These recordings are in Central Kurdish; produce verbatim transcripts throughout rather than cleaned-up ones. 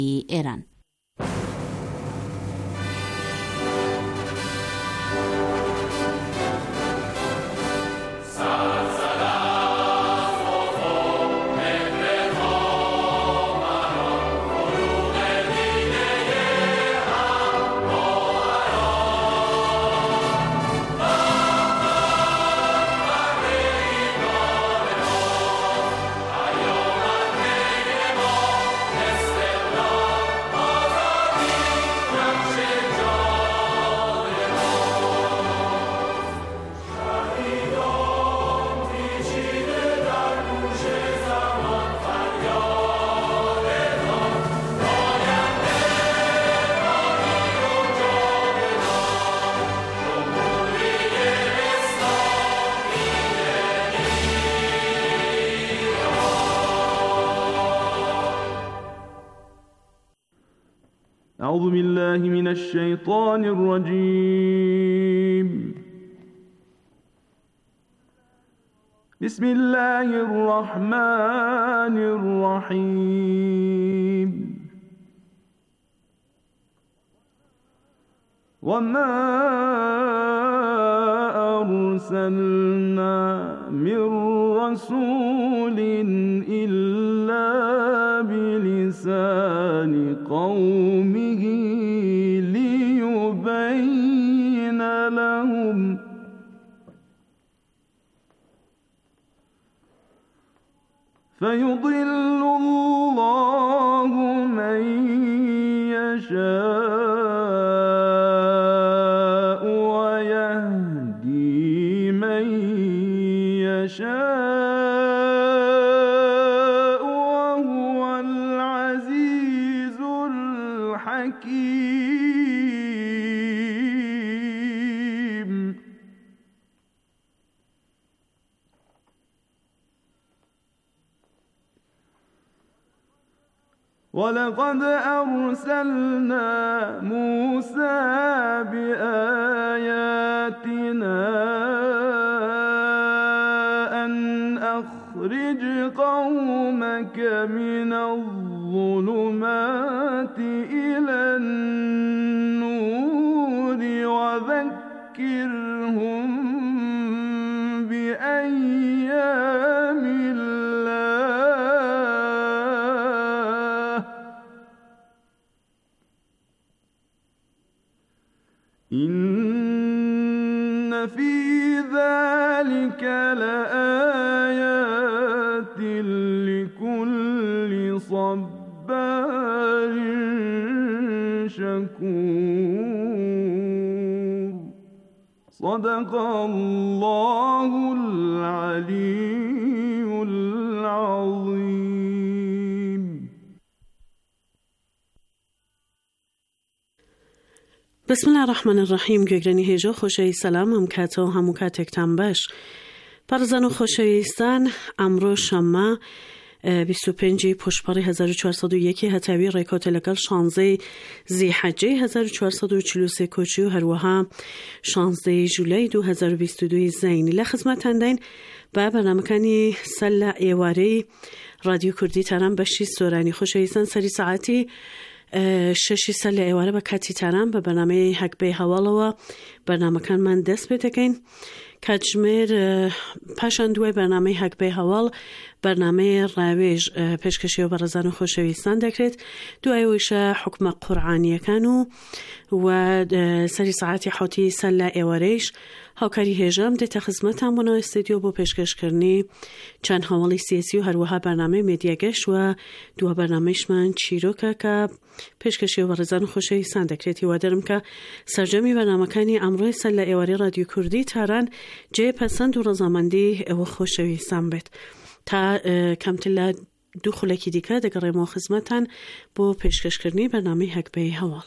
ایران. أعوذ بالله من الشيطان الرجيم. بسم الله الرحمن الرحيم. وما أرسلنا من رسول إلا بلسان قومه ليبين لهم فيضل الله من يشاء ويهدي من يشاء وهو العزيز الحكيم. ولقد أرسلنا موسى بآياتنا أن أخرج قومك من الظلمات إلى النور وذكرهم بأيام الله إن في ذلك لآيات لكل صبار شكور. صدق الله العلي العظيم. بسم الله الرحمن الرحیم. گوگرانی هیجا خوشی سلام هم کتا همو کتک تنبش پرزن و خوشیستن امرو شما بیست و پنج پشتپار هزار و چهارصد و یک هتاوی ریکات لگل شانزده زی حجه هزار و چهارصد و چهل و سه کوچی و هروها شانزده جولای دو هزار و بیست و دو زینی لخدمت هندین با برنامه‌کنی سل ایواری رادیو کردی ترم بشی سورانی خوشیستن سری ساعتی ششی سال ایواره با کتی ترم به برنامه حق به حواله و برنامه کن من دست بتکین کجمر پشندوی برنامه حق به حوال برنامه رویج پیشکشی و برزن و خوشویستان دکرد دو ایوش حکم قرآنی کنو و سری ساعتی حوتی سل ایوارش هاکاری هجام ده تخزمت هم بنا استودیو با پیشکش کرنی چند حوالی سیاسی و هر وها برنامه میدیگش و دو برنامهش من چیروکه که پیشکشی و برزن خوشی سندکریتی و درم که سرجمی برنامه کنی امروی سل ایواری رادیو کردی تران جه پسند و رزامندی و خوشوی سنبت تا کمتلا دو خلکی دیگه دگر ما خدمتن با پیشکش کرنی برنامه حق به حوال.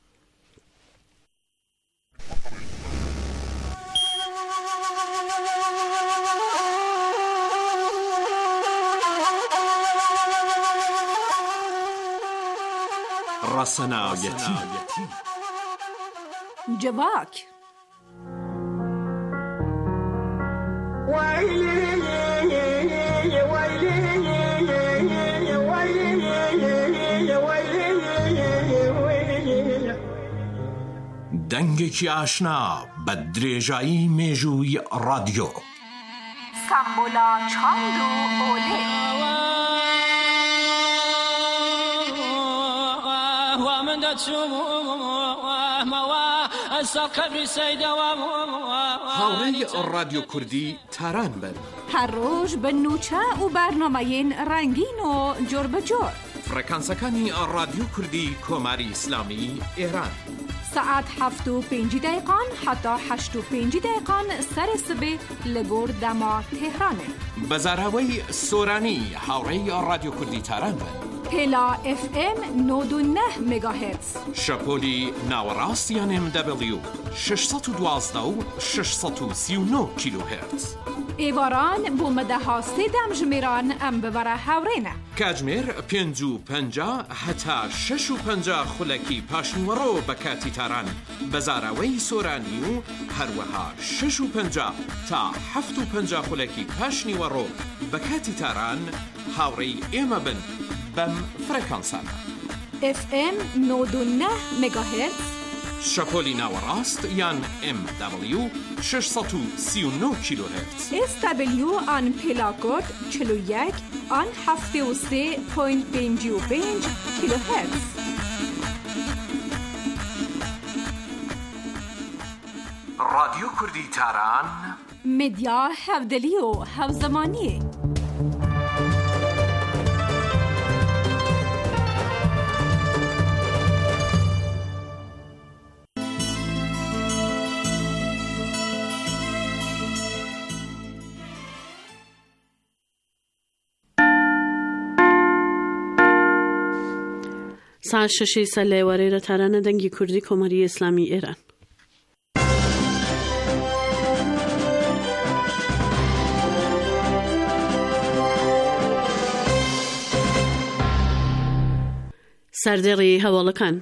راسناویتی جواک ويلي ويلي ويلي ويلي دەنگێکی ئاشنا بە درێژایی مێژووی رادیۆ سامبولا چاند و ئۆلێ هاوڕێی رادیۆ کوردی تاران بن هەر ڕۆژ بە نوچە و بەرنامەیەن ڕەنگین و جۆر بەجۆر فڕەکانسەکانی رادیۆ کوردی کۆماری ئیسلامی ئێران سعات هەفت و پێنج دقیقان حتا هەشت و پێنج دقیقان سەرێ سبێ لە گۆر دەما تێهرانێ بەزاراوەی سۆرانی هاوڕێی رادیۆ کوردی تاران بن پێلا ئف ئێم نۆد و نە مێگاهێرتز شەپۆلی ناوەڕاست یان ئێم دەبلیو شەشسەد و دوازدە و شەشسەد و سی و نۆ کیلۆهێرتز ئێواران بۆ مەدەها سێدەم ژمێران ئەم ببەرە هاوڕێنە کاتژمێر پێنج و پەنجا هەتا شەش و پەنجا خولەکی پاشنیوەڕۆ بە کاتی تاران بەزاراوەی سۆرانی و هەروەها شەش و پەنجا تا هەفت و پەنجا خولەکی پاشنیوەڕۆ بە کاتی تاران هاوڕێی ئێمە بن بەم فڕەکانسانە ئف ئێم نۆد و نە مێگاهێرتز شەپۆلی ناوەڕاست یان ئێم دەبلیو شەشسەد و سی و نۆ کیلۆهێرتز ئێس دەبلیو ئان پێلاکۆد چل و یەک ئان هەفتێ و سێ پۆینت پێنج و پێنج کیلۆهێرتز رادیۆ کوردی تاران مدیا هەودەلی و هەوزەمانیە ساعت شەشی سەر لە ئێوارەیە تارانە دەنگی کوردی کۆمەری ئیسلامی ئێران. سەردێڕی هەواڵەکان.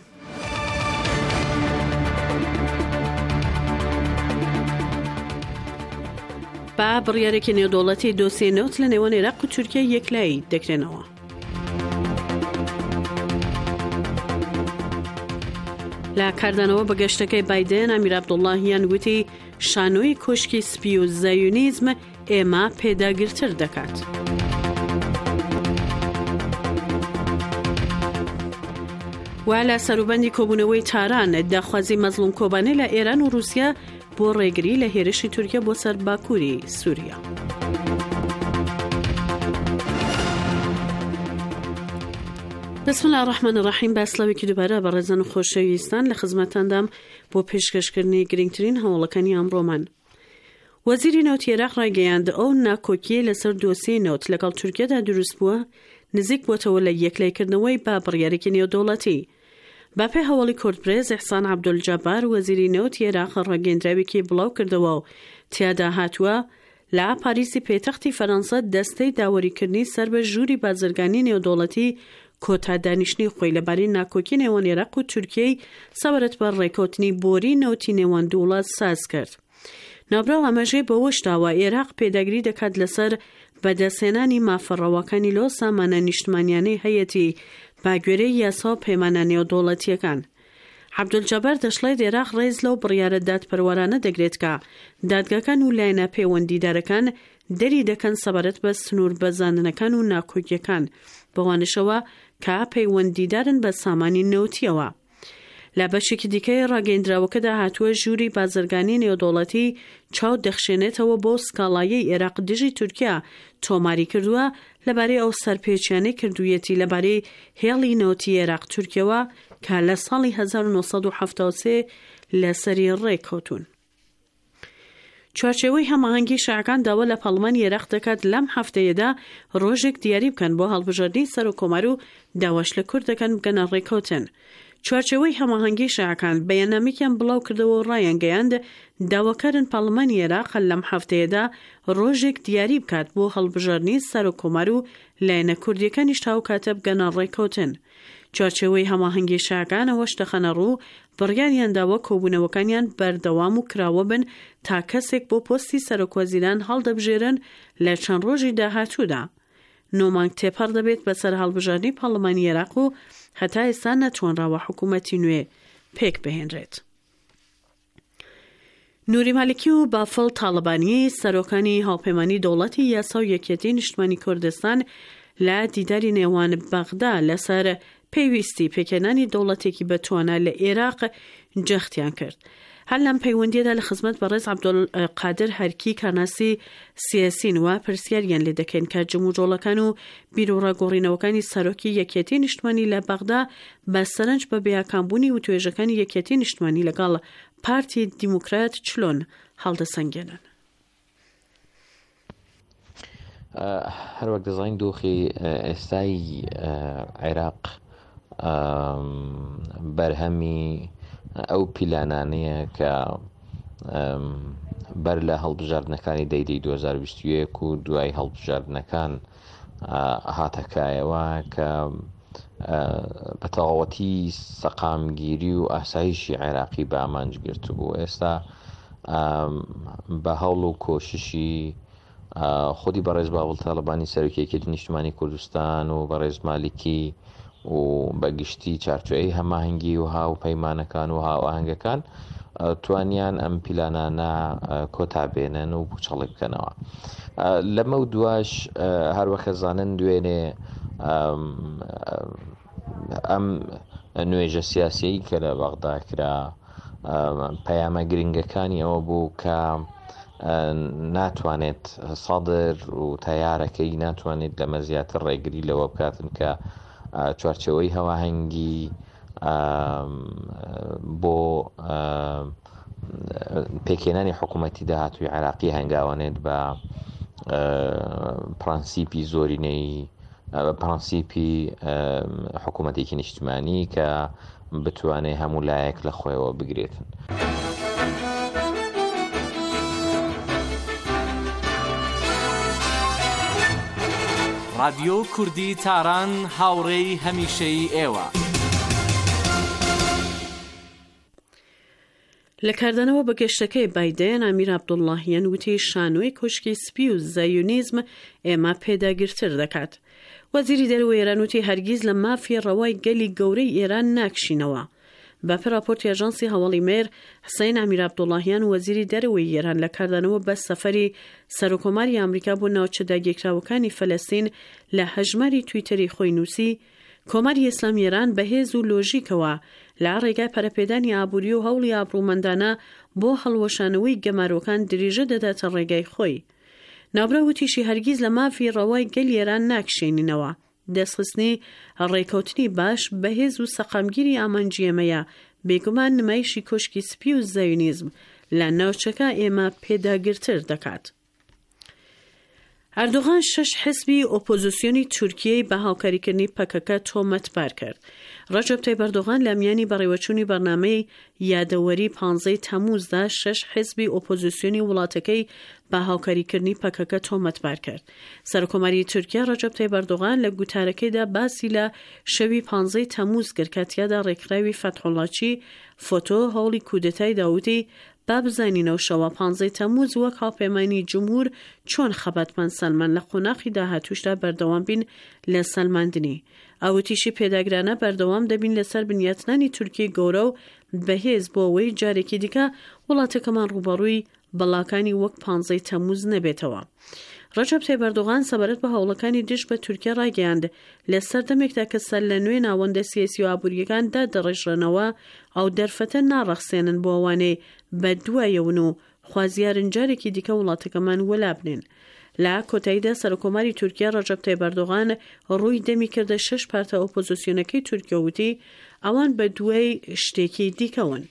با بڕیارێکی نێودەوڵەتی دۆسیە نەوت لە نێوان عێراق و تورکیا یەکلایی دەکرێنەوە. لە کاردانەوە بە گەشتەکەی بایدن ئەمیر عەبدوڵڵاهیان گوتی شانۆی کۆشکی سپی و زایونیزم ئێمە پێداگرتر دەکات. وا لە سەروبەندی کۆبوونەوەی تاران داخوازی مەزلوم کۆبانەی لە ئێران و رووسیا بۆ ڕێگری لە هێرشی تورکیا بۆ سەر باکووری سووریا. بسم الله الرحمن الرحیم. باسڵاوێکی دووبارە بە ڕێزان و خۆشەویستان لە خزمەتاندام بۆ پێشکەشکردنی گرنگترین هەوڵەکانی ئەمڕۆمان. وەزیری نەوت عێراق ڕایگەیاند ئەو ناکۆکیە لەسەر دۆسیەی نەوت لەگەڵ تورکیادا دروست بووە نزیک بۆتەوە لە یەکلایکردنەوەی با بڕیارێکی نێودەوڵەتی. باپێ هەوڵی کورتبرێز ئیحسان عەبدولجەبار وەزیری نەوت عێراق ڕاگەیەندراوێکی بڵاو کردەوە و تیادا هاتووە لە پاریسی پێتەختی فەرەنسا دەستەی داوەریکردنی سەر بە ژووری بازرگانی نێودەوڵەتی کۆتا دانیشتنی خۆی لەبارەی ناکۆکی نێوان عێراق و تورکیای سەبارەت بە ڕێکەوتنی بۆری نەوتی نێوان دوو وڵات ساز کرد. نابراو ئەمەژەی بەوەش داوە عێراق پێداگری دەکات لەسەر بەدەستهێنانی مافەڕەوەکانی لۆ سامانە نیشتمانیانەی هەیەتی باگوێرەی یاسا و پەیمانە نێودەوڵەتیەکان. عەبدولجەبار دەشڵێت عێراق ڕێز لەو بڕیارە دادپەروەرانە دەگرێت کە دادگاکان و لایەنە پەیوەندیدارەکان دەری دەکەن سەبارەت بە سنوور بەزاندنەکان و ناکۆکیەکان بەوانشەوە کە پەیوەندیدارن بە سامانی نەوتیەوە. لە بەشێکی دیکەی ڕاگەیەندراوەکەدا هاتووە ژووری بازرگانی نێودەوڵەتی چاو دەخشێنێتەوە بۆ سکاڵایەی عێراق دژی تورکیا تۆماری کردووە لەبارەی ئەو سەرپێچیانەی کردوویەتی لەبارەی هێڵی نەوتی عێراق تورکیەوە کە لە ساڵی هەزار و نۆسەد و هەفتاد و سێ لەسەری ڕێککەوتون. چوارچێوەی هەماهەنگی شەعەکان داوا لە پەرلەمانی عێراق دەکات لەم هەفتەیەدا ڕۆژێک دیاری بکەن بۆ هەڵبژاردنی سەر و کۆمار و داواش لە کوردەکان بگەنە ڕێککەوتن. چوارچێوەی هەماهەنگی شەعەکان بەیاننامێکیان بڵاو کردەوە و ڕایانگەیاند داواکارن پەرلەمانی عێراق لەم هەفتەیەدا ڕۆژێک دیاری بکات بۆ هەڵبژاردنی سەر و کۆمار و لایەنە کوردیەکانیش تاو کاتە بگەنە ڕێککەوتن. چوارچێوەی هەماهەنگی شەعەکان ئەوەش دەخەنە ڕوو بڕیاریان داوە کۆبوونەوەکانیان بەردەوام و کراوە بن تا کەسێک بۆ پۆستی سەرۆکوەزیران هەڵدەبژێرن لە چەند ڕۆژی داهاتوودا. نۆمانگ تێپەڕ دەبێت بەسەر هەڵبژاردنی پەرلەمانی عێراق و هەتا ئێستا نەتوانراوە حکوومەتی نوێ پێک بهێنرێت. نوری مالکی و بافل طالبانی سەرۆکانی هاوپەیمانی دەوڵەتی یاسا و یەکێتی نیشتمانی کوردستان لە دیداری نێوان بەغدا لەسەر پێویستی پێکێنانی دەوڵەتێکی بەتوانە لە عێراق جەختیان کرد. هەر لەم پەیوەندیەدا لە خزمەت بەڕێز عەبدولقادر هەرکی کارناسی سیاسین و پرسیاریان لێ دەکەن کە جموجۆڵەکان و بیرۆڕاگۆڕینەوەکانی سەرۆکی یەکێتی نیشتمانی لە بەغدا بە سەرنج بە بێیاکانبوونی و توێژەکانی یەکێتی نیشتمانی لەگەڵ پارتی دیموکرات چلۆن هەڵدەسەنگێنن. هەروەک دەزانین دۆخی ئێستای عێراق بەرهەمی ئەو پیلانانەیە کە بەر لە هەڵبژاردنەکانی دەیدەی دوو هەزار و بیست و یەک و دوای هەڵبژاردنەکان هاتەکایەوە کە بە تەواوەتی سەقامگیری و ئاسایشی عێراقی بە ئامانج گرتبوو. ئێستا بە هەوڵ و کۆششی خودی بەڕێز باوەڵ تاالبانی سەرۆکیەکێتی نیشتمانی کوردستان و بەڕێز مالیکی و بەگشتی چارچۆی هەماهەنگی و هاو پەیمانەکان و هاوەهەنگەکان توانیان ئەم پیلانانە کۆتابێنن و بچەڵی بکەنەوە. لەمە و دواش هەروەکە زانن دوێنێ ئەم نوێژە سیاسی کە لە بەغدا کرا پەیامە گرنگەکانی ئەوە بوو کە ناتوانێت سەدر و تەیارەکەی ناتوانێت لەمە زیاتر ڕێگری لەوە بکاتن کە چوارچەوەی هەواهەنگی بۆ پێکێنانی حکوومەتی داهاتووی عێراقی هەنگاوانێت بە پرەنسیپی زۆرینەی پرەنسیپی حکوومەتێکی نیشتمانی کە بتوانێت هەموو لایەک لە خۆیەوە بگرێتن. رادیۆ کوردی تاران هاوڕێی هەمیشەی ئێوە. لە کاردانەوە بە گەشتەکەی بایدەن ئامیر عەبدوڵڵاهیان وتی شانۆی کۆشکی سپی و زایونیزم ئێمە پێداگیرتر دەکات. وەزیری دەرەوەی ئێران وتی هەرگیز لە مافی ڕەوای گەلی گەورەی ئێران ناکشینەوە. باپە راپۆرتی ئاژانسی هەواڵی مێر حسەین ئامیر عەبدوڵڵاهیان وەزیری دەرەوەی ئێران لە کاردانەوە بە سەفەری سەرۆکۆماری ئەمریکا بۆ ناوچە داگیرکراوەکانی فەلەستین لە هەژماری تویتەری خۆی نووسی کۆماری ئیسلامی ئێران بەهێز و لۆژیکەوە لە ڕێگای پەرەپێدانی ئابووری و هەوڵی ئابروومەندانە بۆ هەڵوەشانەوەی گەماروەکان دریژە دەداتە ڕێگای خۆی. نابرا وتیشی هەرگیز لە مافی ڕەوای گەلی ئێران ناکشێنینەوە. دەستخستنی ڕێکەوتنی باش بەهێز و سەقامگیری ئامانجیەمەیە بێگومان نمایشی کۆشکی سپی و زایونیزم لە ناوچەکە ئێمە پێداگرتر دەکات. ئەردۆغان شەش حزبی ئۆپۆزیسیۆنی تورکیەی بە هاوکاریکردنی پەکەکە تۆمەتبار کرد. ڕەجەب تایب ئەردۆغان لە میانی بەڕێوەچوونی بەرنامەی یادەوەری پانزەی تەمووزدا شەش حزبی ئۆپۆزیسیۆنی وڵاتەکەی بە هاوکاریکردنی پەکەکە تۆمەتبار کرد. سەرۆکۆماری تورکیا ڕەجەب تایب ئەردۆغان لە گوتارەکەیدا باسی لە شەوی پانزەی تەمووز کرد کە تیادا ڕێکخراوی فەتحوڵاچی فۆتۆ هەوڵی کودەتای داوتی با بزانینەوە شەوە پانزەی تەمووز وەک هاوپەیمانی جمهور چۆن خەبەتمەند سەلمان لە قۆناغی داهاتووشدا بەردەوام بین لە سەلماندنی. ئەوتیشی پێداگرانە بەردەوام دەبین لەسەر بنیاتنانی تورکی گەورە و بەهێز بۆ ئەوەی جارێکی دیکە وڵاتەکەمان ڕوبەڕووی بەڵاکانی وەک پانزەی تەمووز نەبێتەوە. ڕەجەب تایب ئەردۆغان سەبارەت بە هەوڵەکانی دژ بە تورکیا ڕاگەیاند لە سەردەمێکدا کە سەر لە نوێ ناوەندە سیاسی و ئابووریەکان دادەڕێژڕنەوە ئەو دەرفەتە ناڕەخسێنن بۆ ئەوانەی بە دوایەون و خوازیارن جارێکی دیکە وڵاتەکەمان وەلابنێن. لە کۆتاییدا سەرۆکۆماری تورکیا ڕەجەب تایب ئەردۆغان ڕووی دەمی کردە شەش پارتە ئۆپۆزیسیۆنەکەی تورکیا وتی ئەوان بە دوای شتێکی دیکەون.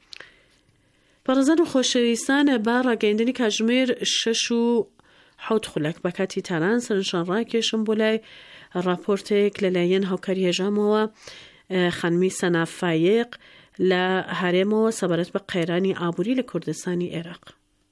بەڕێزان و خۆشەویستان بە ڕاگەیاندنی کاتژمێر شەش و حەوت خولەک بە کاتی تاران سەرنجشان ڕاکێشم بۆ لای راپۆرتێک لەلایەن هاوکاری هێژامەوە خانمی سەنا فایق لە هەرێمەوە سەبارەت بە قەیرانی ئابووری لە کوردستانی عێراق.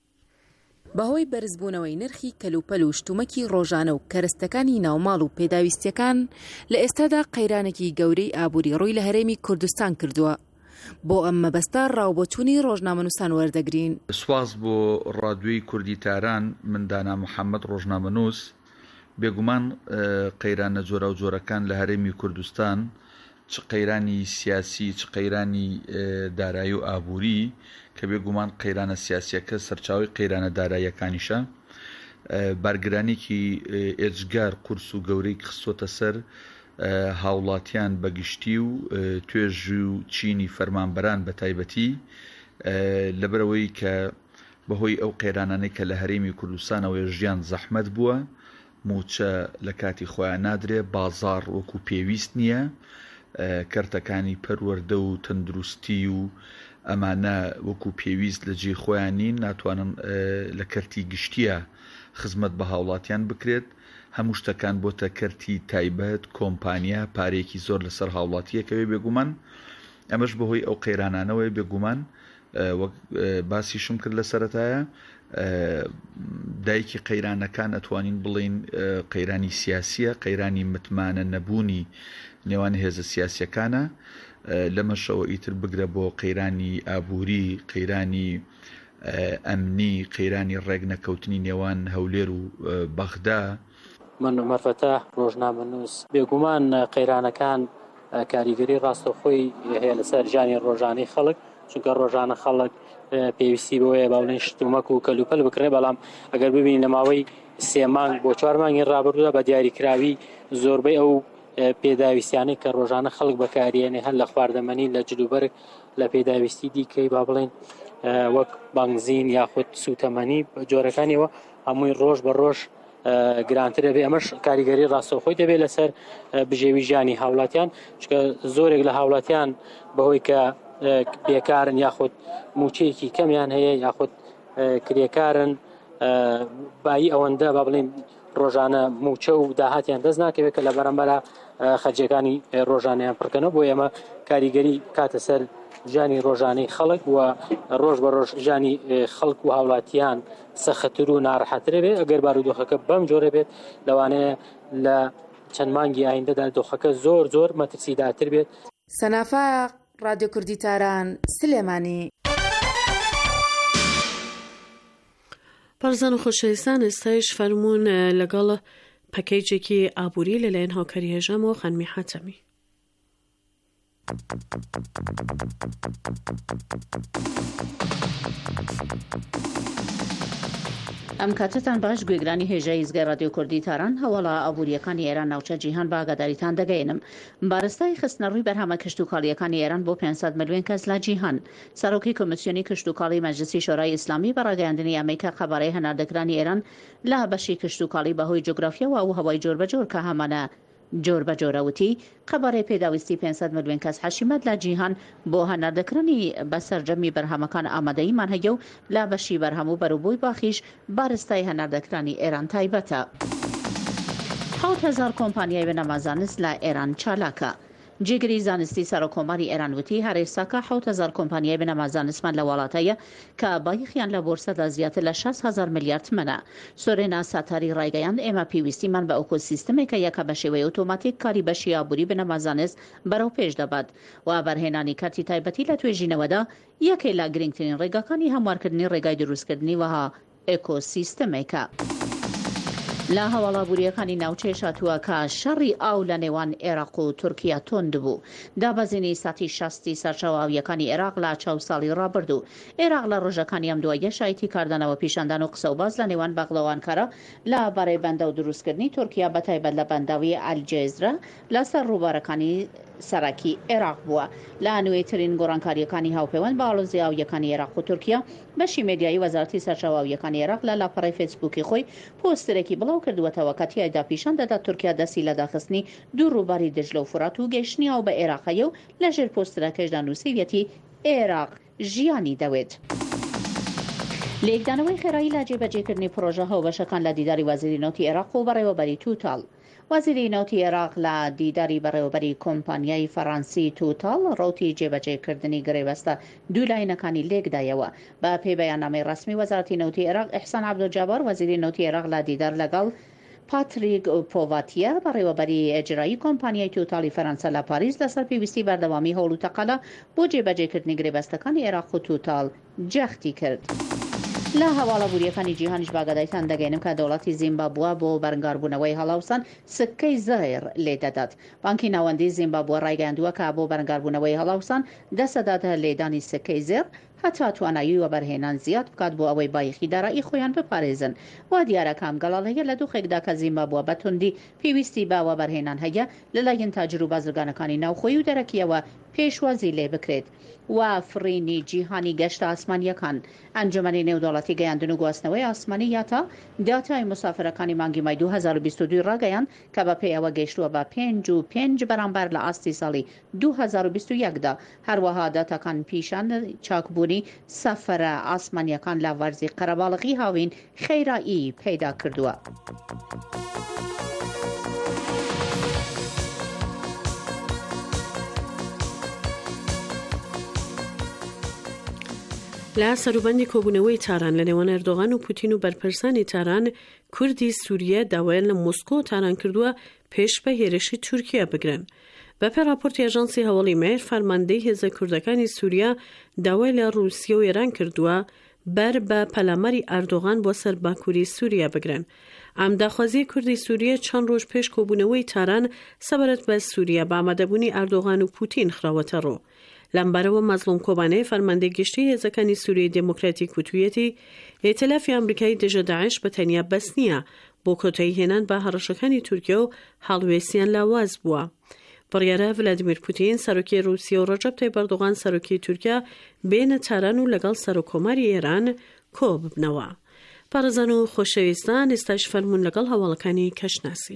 بەهۆی بەرزبوونەوەی نرخی کەلوپەل و شتومەکی ڕۆژانە و کەرستەکانی ناوماڵ و پێداویستیەکان لە ئێستادا قەیرانێکی گەورەی ئابووری ڕووی لە هەرێمی کوردستان کردووە. بۆ ئەم مەبەستە ڕاوبۆچوونی ڕۆژنامەنووسان وەردەگرین. سواز بۆ ڕادیۆی کوردی تاران من دانا محەممەد ڕۆژنامەنووس. بێگومان قەیرانە جۆرە و جۆرەکان لە هەرێمی کوردستان چ قەیرانی سیاسی چ قەیرانی دارایی و ئابووری کە بێگومان قەیرانە سیاسیەکە سەرچاوی قەیرانە داراییەکانیشە بارگرانێکی ئێجگار قورس و گەورەی خستۆتە سەر هاوڵاتیان بەگشتی و توێژی و چینی فەرمانبەران بە تایبەتی لەبەرەوەی کە بەهۆی ئەو قەیرانانەی کە لە هەرێمی کوردستانەوەی ژیان زەحمەت بووە موچە لە کاتی خۆیان نادرێ بازار وەکو پێویست نییە کەرتەکانی پەروەردە و تەندروستی و ئەمانە وەکو پێویست لە جێ خۆیان نین ناتوانن لە کەرتی گشتیە خزمەت بە هاوڵاتیان بکرێت هەموو شتەکان بۆتە کەرتی تایبەت کۆمپانیا پارێکی زۆر لەسەر هاوڵاتیەکەوێ بێگومان ئەمەش بەهۆی ئەو قەیرانانەوەی بێگومان وەک باسیشم کرد لە سەرەتایە دایکی قەیرانەکان ئەتوانین بڵین قەیرانی سیاسیە قەیرانی متمانە نەبوونی نێوان هێزە سیاسیەکانە لەمەشەوە ئیتر بگرە بۆ قەیرانی ئابووری قەیرانی ئەمنی قەیرانی ڕێگنەکەوتنی نێوان هەولێر و بەغدا. من مەرفەتە ڕۆژنامەنووس بێگومان قەیرانەکان کاریگەری ڕاستەخۆی هەیە لەسەر ژیانی ڕۆژانەی خەڵک چونکە ڕۆژانە خەڵک پێویستی بۆیە باڵێن شتومەک و کەلوپەل بکرێ بەڵام ئەگەر ببین لە ماوەی سێ مانگ بۆ چوار مانگی ڕابردوودا بە دیاریکراوی زۆربەی ئەو پێداویستیانەی کە ڕۆژانە خەڵک بەکارێنێ هەر لە خواردەمەنی لە جلوبەرگ لە پێداویستی دیکەی با بڵێن وەک بانگزین یاخود سوتەمەنی جۆرەکانیەوە هەمووی ڕۆژ بە ڕۆژ گرانترە بێ ئەمەش کاریگەری ڕاستەوخۆی دەبێت لەسەر بژێوی ژیانی هاوڵاتیان چکە زۆرێک لە هاوڵاتیان بەهۆی کە بێکارن یاخود موچەیەکی کەمیان هەیە یاخود کرێکارن بایی ئەوەندە با بڵێن ڕۆژانە موچە و داهاتیان دەست ناکەوێت کە لە بەرامبەرە خەرجەکانی ڕۆژانەیان پڕکەنەوە بۆ ئێمە کاریگەری کاتە سەر ژیانی ڕۆژانەی خەڵک و ڕۆژ بە ڕۆژ ژیانی خەڵک و هاوڵاتیان سەختتر و ناڕەحەترە بێت ئەگەر بارودۆخەکە بەم جۆرە بێت لەوانەیە لە چەند مانگی ئایندەدا دۆخەکە زۆر زۆر مەترسیداتر بێت. سەنافە رادیۆ کوردی تاران سلێمانی. بەڕزان و خۆشەویستان ئێستایش فەرموون لەگەڵ پەکەیجێکی ئابووری لەلایەن هاوکاری هێژەمەوە خانمی حاتەمی. ئەم کاتتان باش گوێگرانی هێژە ئیزگای رادیۆ کوردی تاران هەواڵە ئابووریەکانی ئێران ناوچە جیهان بە ئاگاداریتان دەگەێنم. بارستای خستنەڕووی بەرهەمە کشتوکاڵیەکانی ئێران بۆ پێنجسەد ملیۆن کەس لە جیهان. سەرۆکی کۆمیسیۆنی کشتوکاڵی مەجلیسی شۆرای ئیسلامی بە ڕاگەیاندنی ئەمەی کە خەبارەی هەناردەکرانی ئێران لە بەشی کشتوکاڵی بەهۆی جوگرافیەوە و هەوای جۆر بەجۆر کە هەمانە جۆر بە جۆرەوتی قەبارەی پێداویستی پێنجسەد ملیۆن کەس حەشیمەت لە جیهان بۆ هەناردەکردنی بەسەرجەمی بەرهەمەکان ئامادەیمان هەیە و لا بەشی بەرهەم و بەروبووی باخیش بارستای هەناردەکرانی ئێران تایبەتە. حوت هەزار کۆمپانیای بنەمازانست لە ئێران چالاکە. جێگری زانستی سەرۆکۆماری ئێران وتی هەرێساکە حوت هەزار کۆمپانیای بنەمازانستمان لە وڵاتەیە کە بایخیان لە بۆرسەدا زیاتر لە شەش هەزار ملیارد تمەنە. سۆرێنا ساتاری ڕایگەیاند ئێمە پێویستیمان بە ئۆکۆسیستمێکە یەکە بە شێوەی ئۆتۆماتیک کاری بەشی ئابووری بنەمازانست بەرەو پێش دەبات و بەرهێنانی کارتی تایبەتی لە توێژینەوەدا یەکێک لە گرنگترین ڕێگاکانی هەموارکردنی ڕێگای دروستکردنی وها ئۆکۆسیستمێکە. لە هەواڵابووریەکانی ناوچەی شاتووە کە شەڕی ئاو لە نێوان عێراق و تورکیا تۆند بوو. دابەزینی ساتی شەستی سەرچاواویەکانی عێراق لە چاو ساڵی ڕابردوو. عێراق لە ڕۆژەکانی ئەم دوایە شایەتی کاردانەوە پیشاندان و قسە و باز لە نێوان بەغڵەوانکارە لە بەڕێ بەندە و دروستکردنی تورکیا بەتایبەت لە بەنداوی ئەلجێزرە لەسەر ڕووبارەکانی سەرەکی عێراق بووە. لە نوێترین گۆڕانکاریەکانی هاوپەیوەند بە ئاڵۆزی ئاویەکانی عێراق و تورکیا بەشی مێدیایی وەزارەتی سەرچاواویەکانی عێراق لە لاپەڕەی فێسبووکی خۆی پۆستێکی بڵاو کردووەتەوە کە تیایدا پیشان دەدا تورکیا دەستی لە داخستنی دوو ڕووباری دژلە و فورات و گەیشتنی ئاو بە عێراقەیە و لەژێر پۆستەکەشدا نووسیویەتی عێراق ژیانی دەوێت. لێکدانەوەی خێرایی لا جێبەجێکردنی پرۆژە هەڵبەشەکان لە دیداری وەزیری نەوتی عێراق و بەڕێوەبەری توتال. وەزیری نەوتی عێراق لە دیداری بەڕێوەبەری کۆمپانیای فەڕەنسی توتال ڕوتی جێبەجێکردنی گرێبەستە دوو لاینەکانی لێکدایەوە. بە پێی بەیاننامەی ڕەسمی وەزارەتی نەوتی عێراق ئیحسان عەبدولجەبار وەزیری نەوتی عێراق لە دیدار لەگەڵ پاتریک پۆڤاتیە بەڕێوەبەری ئەجرایی کۆمپانیای توتالی فەرەنسا لە پاریس لەسەر پێویستی بەردەوامی هەوڵ و تەقەلە بۆ جێبەجێکردنی گرێبەستەکانی عێراق و توتال جەختی کرد. لە هەواڵە بوریەکانی جیهانیش باگەدایتان دەگەینم کە دەوڵەتی زیمبابوە بۆ بەرگاربوونەوەی هەڵاوسان سکەی زەهێر لێ دەدات. بانکی ناوەندی زیمبابوە ڕایگەیاندووە کە بۆ بەرگاربوونەوەی هەڵاوسان دەسەداتە لێدانی سکەی زێر هەتا توانایی وەبەرهێنان زیاد بکات بۆ ئەوەی بایەخی دارایی خۆیان بپارێزن. وا دیارە کام گەڵاڵەیە لە دۆخێکدا کە زیمبابوە بەتوندی پێویستی بە وەبەرهێنان هەیە لەلایەن تاجر و بازرگانەکانی ناوخۆیی و دەرەکیەوە پێشوازی لێ بکرێت. و فرینی جیهانی گەشتە ئاسمانیەکان ئەنجومەنی نێودەوڵەتی گەیاندن و گواستنەوەی ئاسمانی یاتا داتای مسافرەکانی مانگی مای دوو هەزار و بیست و دوو ڕاگەیاند کە بە پێی ئەوە گەیشتووە بە پێنج و پێنج بەرامبەر لە ئاستی ساڵی دوو هەزار و بیست و یەکدا. هەروەها داتاکان پیشان چاکبوونی سەفەرە ئاسمانیەکان لە وەرزی قەرەباڵغی هاوین خێرایی پەیدا کردووە. لە سەروبەندی کۆبوونەوەی تاران لە نێوان ئەردۆغان و پوتین و بەرپرسانی تاران کوردی سووریە داوایان لە مۆسکۆ تاران کردووە پێش بە هێرشی تورکیا بگرن. بەپێ راپۆرتی ئاژانسی هەواڵی مێر فەرماندەی هێزە کوردەکانی سووریا داوای لە رووسیا و ئێران کردووە بەر بە پەلاماری ئەردۆغان بۆ سەر باکووری سووریا بگرن. ئەم داخوازی کوردی سووریە چەند ڕۆژ پێش کۆبوونەوەی تاران سەبارەت بە سووریا بە ئامادەبوونی ئەردۆغان و پوتین خراوەتە ڕۆ. لەمبارەوە مەزلوم کۆبانەی فەرماندەی گشتی هێزەکانی سووریای دموکراتیک وتوویەتی ئێتلافی ئەمریکای دژە داعش بە تەنیا بەس نییە بۆ کۆتایی هێنان بە هەڕەشەکانی تورکیا و هەڵوێستیان لاواز بووە. بڕیارە ڤلادیمیر پوتین سەرۆکی رووسیا و ڕەجەب تایب ئەردۆغان سەرۆکی تورکیا بێنە تاران و لەگەڵ سەرۆکۆماری ئێران کۆ ببنەوە. پارێزان و خۆشەویستان ئێستاش فەرموون لەگەڵ هەواڵەکانی کەشناسی.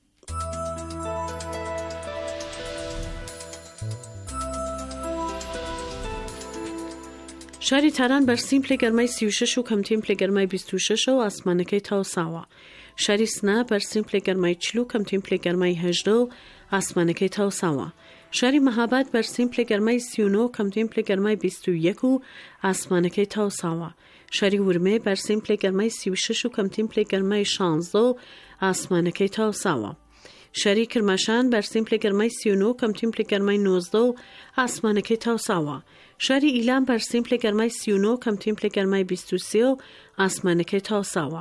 شاری تاران بەرسیم پلێگەرمای سی و شەش و کەمترین پلێگەرمای بیست و شەش و ئاسمانەکەی تاوساوە. شاری سنا بەرسیم پلێگەرمای چل و کەمترین پلێگەرمای هەژدە و ئاسمانەکەی تاوساوە. شاری مەهاباد بەرسیم پلێگەرمای سی و نۆ و کەمترین پلێگەرمای بیست و یەک و ئاسمانەکەی تاوساوە. شاری ورمێ بەرسیم پلێگەرمای سی و شەش و کەمترین پلێگەرمای شانزدە و ئاسمانەکەی تاوساوە. شاری کرماشان بەرسیم پلێگەرمای سی و نۆ و کەمترین پلێگەرمای نۆزدە و ئاسمانەکەی تاوساوە. شاری ئیلام بەرسیم پلێگەرمای سی و نۆ و کەمترین پلێگەرمای بیست و سێ و ئاسمانەکەی تاوساوە.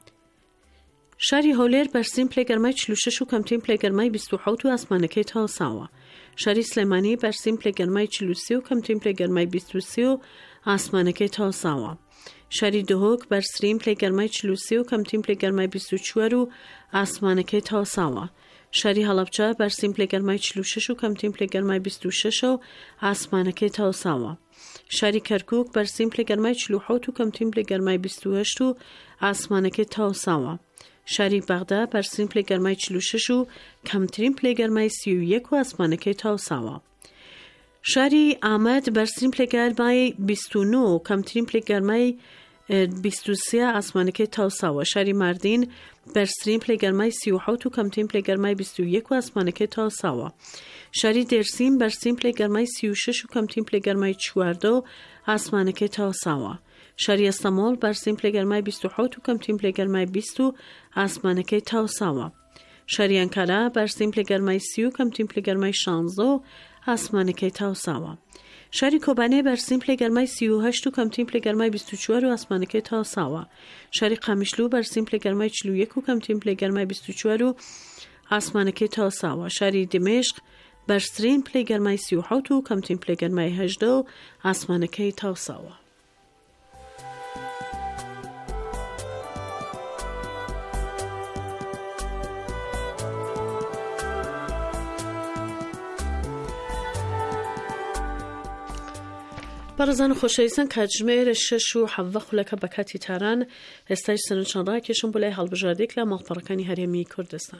شاری هەولێر بەرسیم پلێگەرمای چل و شەش و کەمترین پلێگەرمای بیست و حەوت و ئاسمانەکەی تاوساوە. شاری سلێمانی بەرسیم پلێگەرمای چل و سێ و کەمترین پلێگەرمای بیست و سێ و ئاسمانەکەی تاوساوە. شاری دهۆک بەرسیم پلێگەرمای چل و سێ و کەمترین پلێگەرمای بیست و چوار و ئاسمانەکەی تاوساوە. شاری هەڵەبجە بەرسیم پلێگەرمای چل و شەش و کەمترین پلێگەرمای بیست و شەش و ئاسمانەکەی تاوساوە. شاری کەرکووک بەرسیم پلێگەرمای چل و حەوت و کەمترین پلێگەرمای بیست و هەشت و ئاسمانەکەی تاوساوە. شاری بەغدا بەرسیم پلێگەرمای چل و شەش و کەمترین پلێگەرمای سی و یەک و ئاسمانەکەی تاوساوە. شاری ئامەد بەرسیم پلێگەرمای بیست و نۆ و کەمترین پلێگەرمای بیست و سێ ئاسمانەکەی تاوساوە. شاری ماردین بەرسیم پلێگەرمای سی و حەوت و کەمترین پلێگەرمای بیست و یەک و ئاسمانەکەی تاوساوە. شاری دێرسیم بەرسیم پلێگەرمای سی و شەش و کەمترین پلێگەرمای چواردە و ئاسمانەکەی تاوساوە. شاری ئەستەمۆڵ بەرسیم پلێگەرمای بیست و حەوت و کەمترین پلێگەرمای بیست و ئاسمانەکەی تاوساوە. شاری ئەنکارا بەرسیم پلێگەرمای سی و کەمترین پلێگەرمای شانزدە و ئاسمانەکەی تاوساوە. شاری کۆبانێ بەرسیم پلێگەرمای سی و هەشت و کەمترین پلێگەرمای بیست و چوار و ئاسمانەکەی تاوساوە. شاری قامیشلو بەرسیم پلێگەرمای چل و یەک و کەمترین پلێگەرمای بیست و چوار و ئاسمانەکەی تاوساوە. شاری دمێشق بەرزترین پلێگەرمای سی و حەوت و کەمترین پلێگەرمای هەژدە و ئاسمانەکەی تاوساوە. بەڕێزان و خۆشەویستان کاتژمێر شەش و حەڤە خولەکە بە کاتی تاران ئێستاش سەرنجچەند ڕاکێشم بۆ لای هەڵبژاردێک لە ماڵپەڕەکانی هەرێمی کوردستان.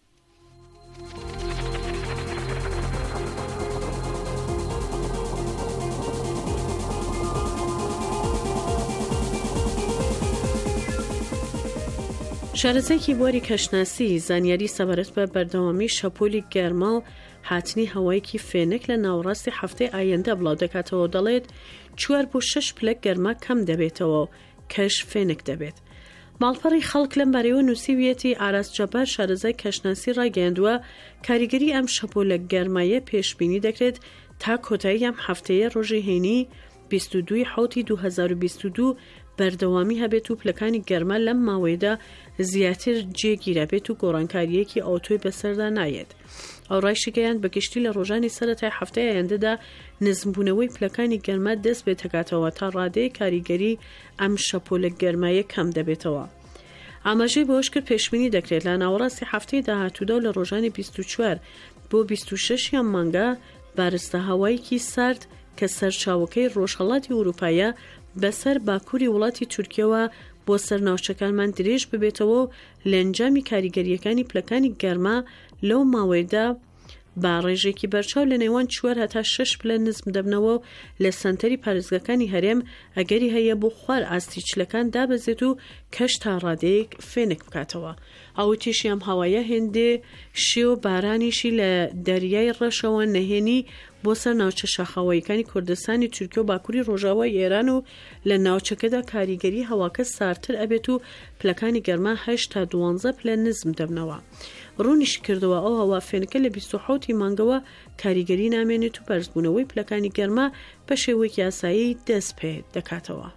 شارەزایکی بواری کەشناسی زانیاری سەبارەت بە بەردەوامی شەپۆلی گەرما و هاتنی هەوایەکی فێنک لە ناوەڕاستی هەفتەی ئایندە بڵاو دەکاتەوە دەڵێت چوار بۆ شەش پلەک گەرما کەم دەبێتەوە کەش فێنک دەبێت. ماڵپەڕی خەڵک لەم بارەیەوە نووسیویەتی ئاراس جەبار شارەزای کەشناسی ڕاگەیاندووە کاریگەری ئەم شەپۆلە گەرمایە پێشبینی دەکرێت تا کۆتایی ئەم هەفتەیە ڕۆژی هەینی بیست و دوو حوتی دوو هەزار و بیست و دوو بەردەوامی هەبێت و پلەکانی گەرمە لەم ماوەیەدا زیاتر جێگیرە بێت و گۆڕانکاریەکی ئۆتۆی بەسەردا نایێت. ئەو ڕایشتگەیان بەگشتی لە ڕۆژانی سەرەتای هەفتەی ئایندەدا نزمبوونەوەی پلەکانی گەرمە دەست بێت دەکاتەوە تا ڕادەیە کاریگەری ئەم شەپۆلە گەرمایە کەم دەبێتەوە. ئاماژەی بەوەش کرد پێشبینی دەکرێت لە ناوەڕاستی هەفتەی داهاتوودا و لە ڕۆژانی بیست و چوار بۆ بیست و شەش یان مانگا بارستە هەوایەکی سارد کە سەرچاوەکەی ڕۆژهەڵاتی ئوروپایە بەسەر باکووری وڵاتی تورکیەوە بۆ سەرناوچەکانمان درێژ ببێتەوە و لە ئەنجامی کاریگەریەکانی پلەکانی گەرما لەو ماوەیەدا با ڕێژێکی بەرچاو لە نێوان چوار هەتا شەش پلە نزم دەبنەوە لە سنتەری پارێزگەکانی هەرێم ئەگەری هەیە بۆ خوار ئاستیچلەکان دابەزێت و کەش تا ڕادەیەک فێنک بکاتەوە. ئەوتیشی ئەم هەوایە هێندێ شێو بارانیشی لە دەریای ڕەشەوە نەهێنی بۆ سەر ناوچە شاخەوەیەکانی کوردستانی تورکیە و باکووری ڕۆژاوای ئێران و لە ناوچەکەدا کاریگەری هەواکە ساردتر ئەبێت و پلەکانی گەرما هەشت تا دوانزە پلە نزم دەبنەوە. ڕوونیش کردەوە ئەو هەوا فێنکە لە بیست و حەوتی مانگەوە کاریگەری نامێنێت و بەرزبوونەوەی پلەکانی گەرما بە شێوەیەکی یاسایی دەست پێ دەکاتەوە.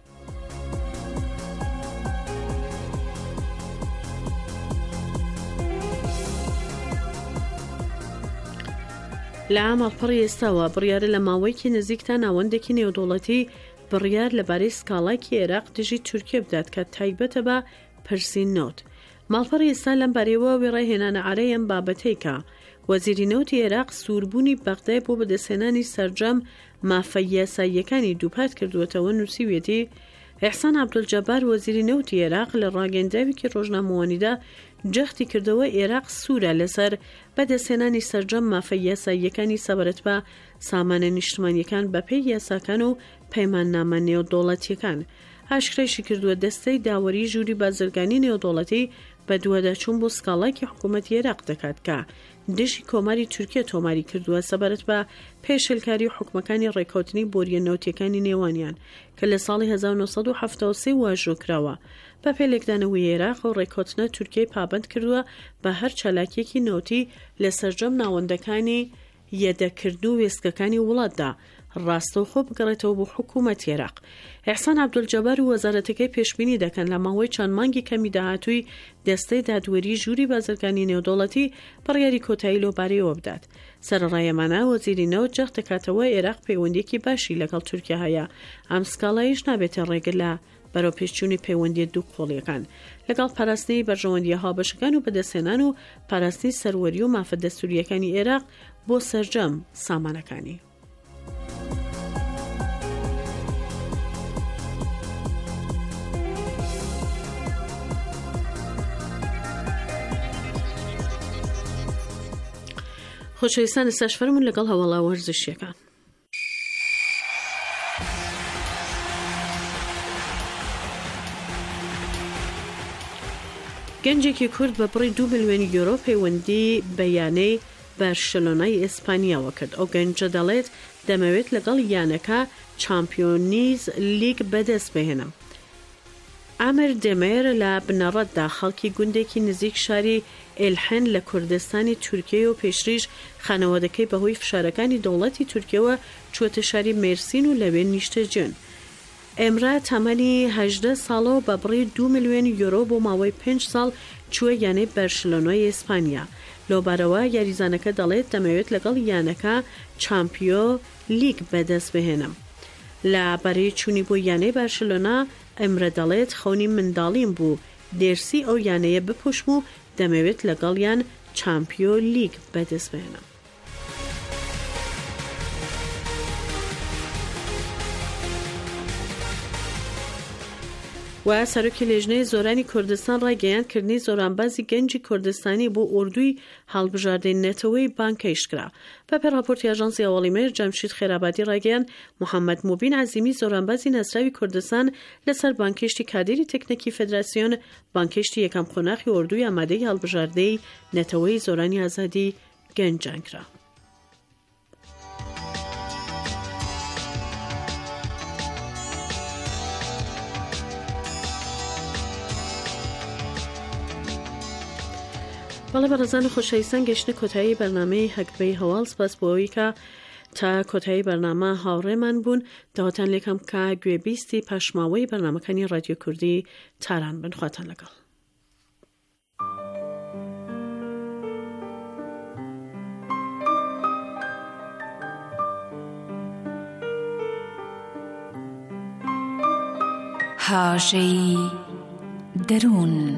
لە ئاماڵپەڕی ئێستاوە بڕیارە لە ماوەیەکی نزیکتا ناوەندێکی نێودوڵەتی بڕیار لەبارەی سکاڵایکی عێراق دژی تورکیە بدات کە تایبەتە بە پرسین نۆت. ماڵپەڕی ئێستا لەم بارەیەوە وێڕایهێنانە ئارەی ئەم بابەتەیکە. وەزیری نەوتی عێراق سووربوونی بەغدای بۆ بەدەستهێنانی سەرجەم مافە یاساییەکانی دووپات کردووەتەوە. نووسیوێتی ئێحسان عەبدولجەبار وەزیری نەوتی عێراق لە ڕاگەنداوێکی ڕۆژنامەوانیدا جەختی کردەوە عێراق سوورە لەسەر بەدەستهێنانی سەرجەم مافە یاساییەکانی سەبارەت بە سامانە نیشتمانیەکان بەپێی یاساکان و پەیماننامە نێودوڵەتیەکان. ئاشکرایشی کردووە دەستەی داوەری ژووری بازرگانی نێودوڵەتی بە دووەداچوون بۆ سکاڵایکی حکوومەتی عێراق دەکات کە دژی کۆماری تورکیە تۆماری کردووە سەبارەت بە پێشێلکاری و حکومەکانی ڕێکەوتنی بۆریە نەوتیەکانی نێوانیان کە لە ساڵی هەزار و نۆسەد و حەڤدە و سێ واژۆکراوە. بە پێلێکدانەوەی عێراق و ڕێکەوتنە تورکیای پابند کردووە بە هەر چالاکیەکی نەوتی لە سەرجەم ناوەندەکانی یەدەکردو وێستگەکانی وڵاتدا ڕاستەوخۆ بگەڕێتەوە بۆ حکوومەت عێراق. ئێحسان عەبدولجەبار و وەزارەتەکەی پێشبینی دەکەن لە ماوەی چەند مانگی کەمی داهاتووی دەستەی دادوەری ژووری بازرگانی نێودوڵەتی بڕیاری کۆتایی لۆبارەیەوە بدات. سەرڕایەمانە وەزیری نەوت جەخت دەکاتەوە عێراق پەیوەندیەکی باشی لەگەڵ تورکیا هەیە. ئەم سکاڵایش نابێتە ڕێگە لە بەرەو پێشچوونی پەیوەندی دوو قۆڵیەکان لەگەڵ پاراستنی بەرژەوەندیە هاوبەشەکان و بەدەستهێنان و پاراستنی سەروەری و مافە دەستوریەکانی عێراق بۆ سەرجەم سامانەکانی. خۆشەویستان ئێستاش فەرموون لەگەڵ هەواڵا وەرزشیەکان. گەنجێکی کورد بە بڕی دوو ملیۆنی یۆرۆ پەیوەندی بەیانەی بارشلۆنای ئیسپانیاوە کرد. ئەو گەنجە دەڵێت دەمەوێت لەگەڵ یانەکە چامپیۆنیز لیگ بەدەست بهێنم. ئامر دێمێر لە بنەڕەتدا خەڵکی گوندێکی نزیک شاری ئێلحەن لە کوردستانی تورکیە و پێشریش خانەوادەکەی بەهۆی فشارەکانی دەوڵەتی تورکیەوە چوەتە شاری مێرسین و لەوێ نیشتەجێن. ئێمرا تەمەنی هەژدە ساڵەوە بە بڕی دوو ملیۆن یۆرۆ بۆ ماوەی پێنج ساڵ چووە یانەی بەرشلۆنای ئیسپانیا. لۆبارەوە یاریزانەکە دەڵێت دەمەوێت لەگەڵ یانەکە چامپیۆ لیگ بەدەست بهێنم. لە بەرەی چوونی بۆ یانەی بارشلۆنا ئەمرە دەڵێت خەونی منداڵیم بوو دێرسی ئەو یانەیە بپوشم و دەمەوێت لەگەڵیان چامپیۆ لیگ بەدەست بهێنم. و سەرۆکی لێژنەی زۆرانی کوردستان ڕایگەیاندکردنی زۆرانبازی گەنجی کوردستانی بۆ ئوردوی هەڵبژاردەی نێتەوەی بانکەیشکرا. بەپێ راپۆرتی ئاژانسی ئەوەڵیمێر جەمشید خێرابادی ڕایگەیاند محەممەد موبین عەزیمی زۆرانبازی ناسراوی کوردستان لەسەر بانکەشتی کادری تەکنیکی فێدراسیۆن بانکەشتی یەکەم قۆناغی ئوردوی ئامادەی هەڵبژاردەی نێتەوەی زۆرانی ئازادی گەنجانکرا. بەڵێ بەڕێزان خۆشەویستان گەشتنە کۆتایی بەرنامەی هەکبەی هەواڵ سپاس بۆ ئەوەی کە تا کۆتایی بەرنامە هاوڕێمان بوون داواتان لێکم کە گوێبیستی پەشماوەی بەرنامەکانی رادیۆ کوردی تاران بن. خواتان لەگەڵ. هاژەی دەروون.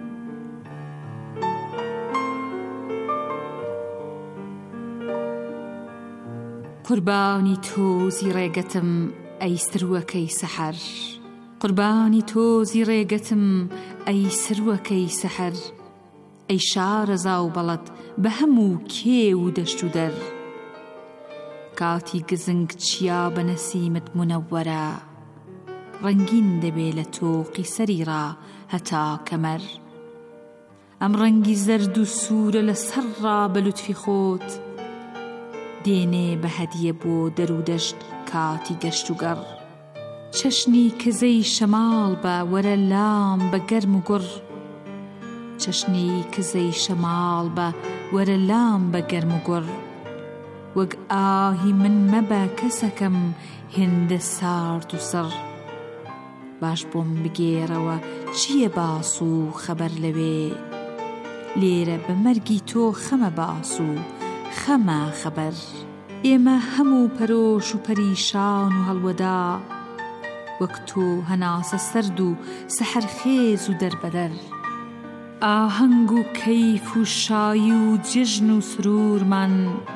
قوربانی تۆزی ڕێگەتم ئەی سروەکەی سەحەر، قوربانی تۆزی ڕێگەتم ئەی سروەکەی سەحەر، ئەی شارەزا و بەڵەت بە هەموو کێ و دەشت و دەر، کاتی گزنگ چیا بە نەسیمت منەوەرە، ڕەنگین دەبێ لە تۆقی سەریڕا هەتا کەمەر، ئەم ڕەنگی زەرد و سوورە لە سەرڕا بە لوتفی خۆت، دێنێ بە هەدیە بۆ دەرو دەشت کاتی گەشت و گەڕ، چەشنی کزەی شەماڵ بە وەرە لام بە گەرم و گوڕ، چەشنی کزەی شەماڵ بە وەرە لام بە گەرم و گوڕ، وەک ئاهی من مەبە کەسەکەم هێندە سارد و سەڕ، باش بۆم بگێڕەوە چییە باس و خەبەر لەوێ، لێرە بە مەرگی تۆ خەمە باس و خەمە خەبەر، ئێمە هەموو پەرۆش و پەریشان و هەڵوەدا، وەک تۆ هەناسە سەرد و سەحەرخێز و دەربەدەر، ئاهەنگ و کەیف و شایی و جژن و سرورمان،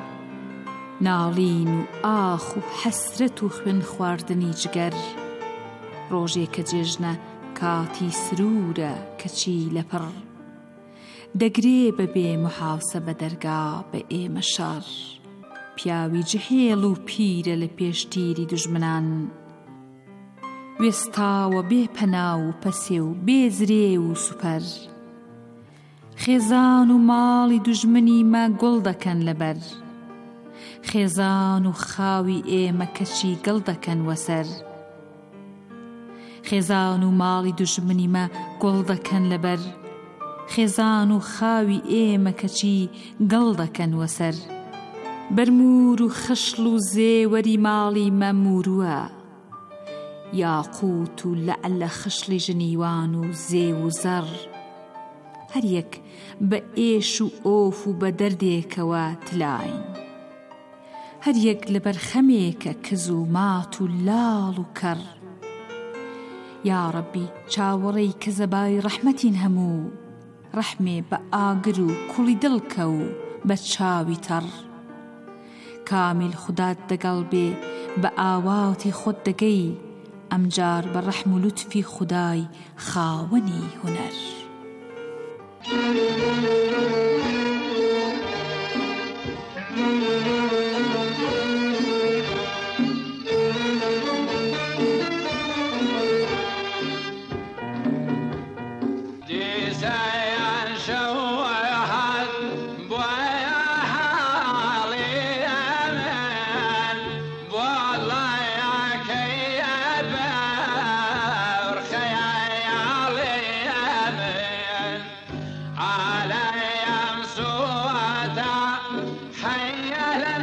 ناڵین و ئاخ و حەسرەت و خوێن خواردنی جگەر، ڕۆژێکە جێژنە کاتی سرورە کەچی لەپڕ، دەگرێ بەبێ محاسەبە دەرگا بە ئێمە شەڕ، پیاوی جهێڵ و پیرە لە پێشتیری دوژمنان، وێستاوە بێ پەنا و پەسێ و بێزرێ و سوپەر، خێزان و ماڵی دوژمنی مە گوڵ دەکەن لەبەر، خێزان و خاوی ئێمە کەچی گەڵ دەکەن وەسەر، خێزان و ماڵی دوژمنی مە گوڵ دەکەن لەبەر، خێزان و خاوی ئێمە کەچی گەڵ دەکەن وەسەر، بەرمور و خشل و زێوەری ماڵی مەمورووە، یاقوت و لەعلە خشلی ژنیوان و زێ و زەڕ، هەر یەک بە ئێش و ئۆف و بە دەردێکەوە تلاین، هەر یەک لەبەر خەمێکە کز و مات و لاڵ و کەڕ، یا ڕەبی چاوەڕێی کەزەبای ڕەحمەتین هەموو، ڕەحمێ بە ئاگر و کوڵی دڵکە و بە چاوی تەڕ، کامیل خودات دەگەڵ بێ بە ئاواتی خۆت دەگەی، ئەمجار بە ڕەحم و لوتفی خودای خاوەنی هونەر. على يمسودا حي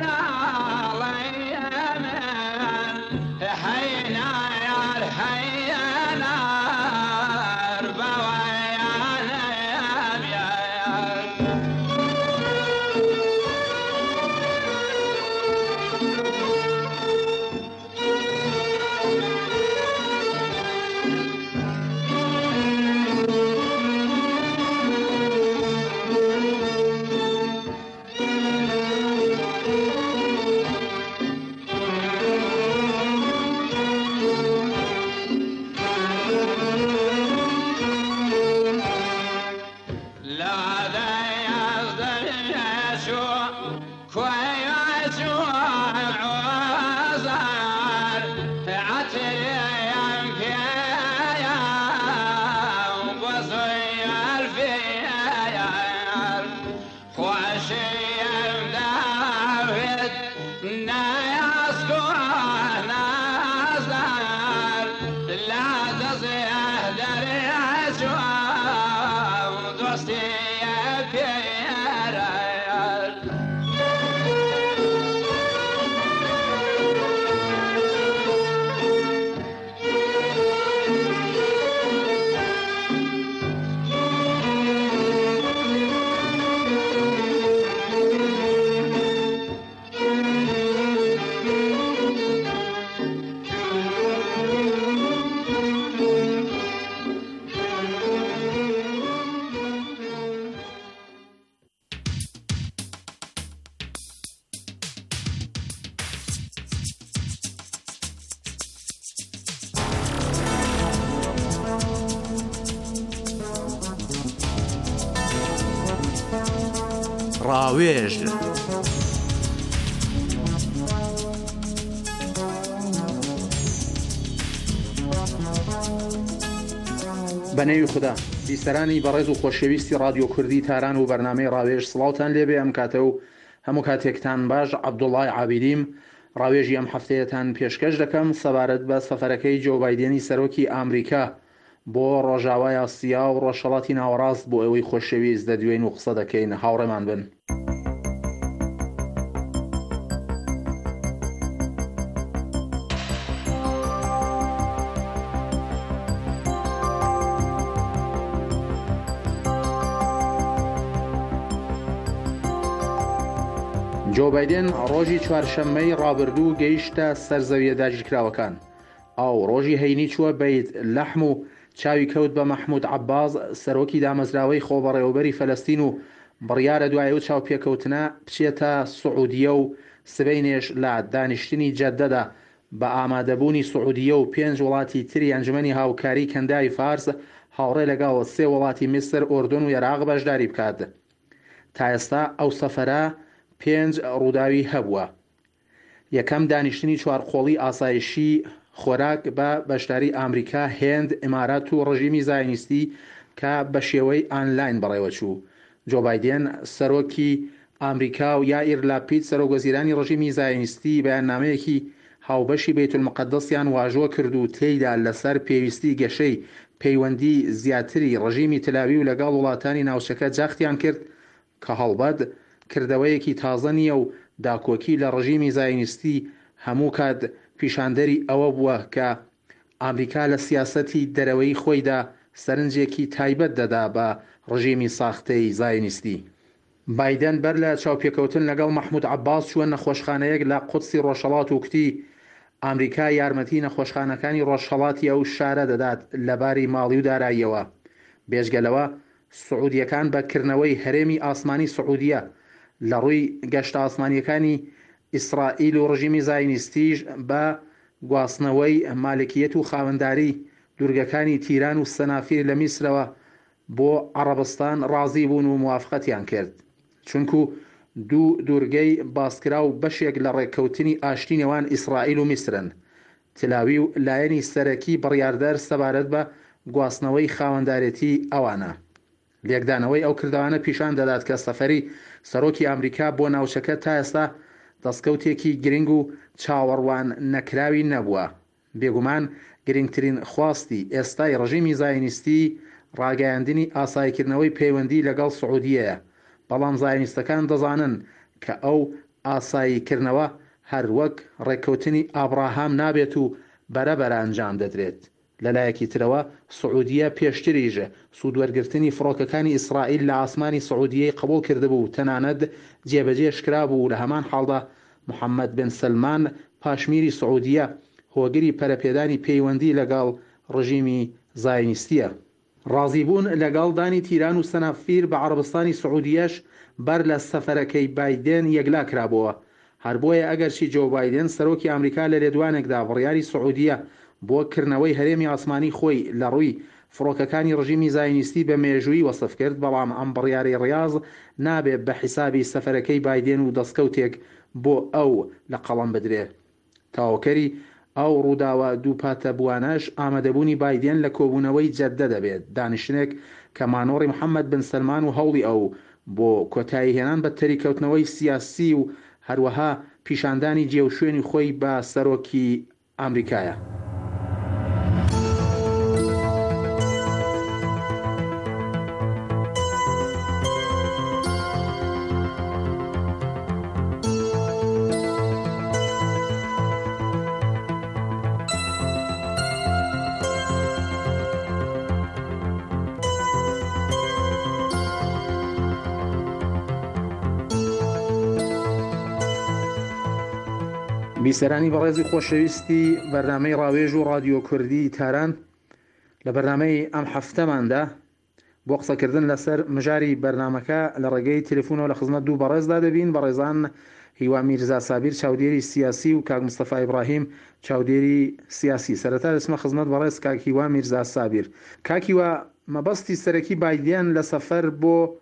ڕاوێژ بەنێوی خوددا بیسەرانی بەڕێز و خۆشەویستی رادیۆ کوردی تاران و بەرنامەی ڕاوێژ سڵاوتان لێبێ ئەم کاتە و هەموو کاتێکتان باش. عەبدوڵڵای عابیدیم ڕاوێژی ئەم هەفتەیەتان پێشکەش دەکەم سەبارەت بە سەفەرەکەی جۆ بایدێنی سەرۆکی ئامریکا بۆ ڕۆژاوای ئاسیا و ڕۆژهەڵاتی ناوەڕاست بۆ ئەوەی خۆشەویست دەدوێن و قسە دەکەین. هاوڕێمان بن. جۆ بایدێن ڕۆژی چوارشەممەی ڕابردوو گەیشتە سەرزەویە داگیرکراوەکان. ئەو ڕۆژی هەینی چووە بیت لەحم و چاوی کەوت بە مەحموود عەباس سەرۆکی دامەزراوەی خۆبەڕێوەبەری فەلەستین و بڕیارە دوایە و چاوپێکەوتنە بچێتە سوعودیە و سبەینێش لە دانیشتنی جەددەدا بە ئامادەبوونی سوعودیە و پێنج وڵاتی تری ئەنجومەنی هاوکاری کەندای فارس هاوڕێ لەگەڵ سێ وڵاتی میسر، ئوردون و عێراق بەشداری بکات. تا ئێستا ئەو سەفەرە پێنج ڕووداوی هەبووە. یەکەم دانیشتنی چوارقۆڵی ئاسایشی خۆراک بە بەشداری ئامریکا، هێند، ئیمارات و ڕژیمی زایۆنیستی کە بە شێوەی ئانلاین بەڕێوە چوو. جۆ بایدێن سەرۆکی ئامریکا و یائیر لاپید سەرۆکوەزیرانی ڕژیمی زایۆنیستی بەیاننامەیەکی هاوبەشی بەیت المقدسیان واژۆ کرد و تێیدا لەسەر پێویستی گەشەی پەیوەندی زیاتری ڕژیمی تەلاوی و لەگەڵ وڵاتانی ناوچەکە جاختیان کرد کە هەڵبەت کردەوەیەکی تازە نییە و داکۆکی لە ڕژیمی زایۆنیستی هەموو کات پیشاندەری ئەوە بووە کە ئامریکا لە سیاسەتی دەرەوەی خۆیدا سەرنجێکی تایبەت دەدا بە ڕژیمی ساختەی زایۆنیستی. بایدەن بەر لە چاوپێکەوتن لەگەڵ مەحموود عەباس چووە نەخۆشخانەیەک لە قودسی ڕۆژهەڵات و کتی ئامریکا یارمەتی نەخۆشخانەکانی ڕۆژهەڵاتی ئەو شارە دەدات لەباری ماڵی و داراییەوە. بێژگەلەوە سعودیەکان بەکردنەوەی هەرێمی ئاسمانی سعودیە لە ڕووی گەشتە ئاسمانیەکانی ئیسرائیل و ڕژیمی زایۆنیستیش بە گواستنەوەی مالکیەت و خاوەنداری دوورگەکانی تیران و سەنافیر لە میسرەوە بۆ عەرەبستان ڕازی بوون و موافقەتیان کرد، چونکو دوو دوورگەی باسکرا و بەشێک لە ڕێککەوتنی ئاشتی نێوان ئیسرائیل و میسرن. تلاوی و لایەنی سەرەکی بڕیاردەر سەبارەت بە گواستنەوەی خاوەندارێتی ئەوانە. لێکدانەوەی ئەو کردوانە پیشان دەدات کە سەفەری سەرۆکی ئامریکا بۆ ناوچەکە تا ئێستا دەستکەوتێکی گرنگ و چاوەڕوان نەکراوی نەبووە. بێگومان گرنگترین خواستی ئێستای ڕژیمی زایۆنیستی ڕاگەیاندنی ئاساییکردنەوەی پەیوەندی لەگەڵ سعودیەیە، بەڵام زایۆنیستەکان دەزانن کە ئەو ئاساییکردنەوە هەر وەک ڕێککەوتنی ئابراهام نابێت و بەرەبەر ئەنجام دەدرێت. لەلایەکی ترەوە سعودیە پێشتریژە سوودوەرگرتنی فڕۆکەکانی ئیسرائیل لە ئاسمانی سعودیەی قبول کردبوو، تەنانەت جێبەجێش کرابوو. لە هەمان حاڵدا محەممەد بن سلمان پاشمیری سعودیە هۆگری پەرەپێدانی پەیوەندی لەگەڵ ڕژیمی زایۆنیستیە. ڕازیبوون لەگەڵ دانی تیران و سەنافیر بە عەرەبستانی سعودیەش بەر لە سەفەرەکەی بایدێن یەکلا کرابەوە. هەر بۆیە ئەگەرچی جۆ بایدێن سەرۆکی ئامریکا لە لێدوانێکدا بڕیاری سعودیە بۆ کردنەوەی هەرێمی ئاسمانی خۆی لە ڕووی فڕۆکەکانی ڕژیمی زایۆنیستی بە مێژووی وەسف کرد، بەڵام ئەم بڕیاری ڕاز نابێت بە حیسابی سەفەرەکەی بایدێن و دەستکەوتێک بۆ ئەو لە قەڵەم بدرێت. تاوەکەری ئەو ڕووداوە دووپاتە بوانەش ئامادەبوونی بایدێن لە کۆبوونەوەی جەددە دەبێت، دانیشتنێک کە مانۆڕی محەممەد بن سلمان و هەوڵی ئەو بۆ کۆتایی هێنان بە تەریکەوتنەوەی سیاسی و هەروەها پیشاندانی جێوشوێنی خۆی بە سەرۆکی ئامریکایە. بیسەرانی بەڕێزی خۆشەویستی بەرنامەی ڕاوێژ و رادیۆ کوردی تاران، لە بەرنامەی ئەم هەفتەماندا بۆ قسەکردن لەسەر مژاری بەرنامەکە لە ڕێگەی تەلەفۆنەوە لە خزمەت دوو بەڕێزدا دەبین. بەڕێزان هیوا میرزا سابیر چاودێری سیاسی و کاک مستەفا ئیبراهیم چاودێری سیاسی. سەرەتا دەچمە خزمەت بەڕێز کاک هیوا میرزا سابیر. کاک هیوا، مەبەستی سەرەکی بایدێن لە سەفەر بۆ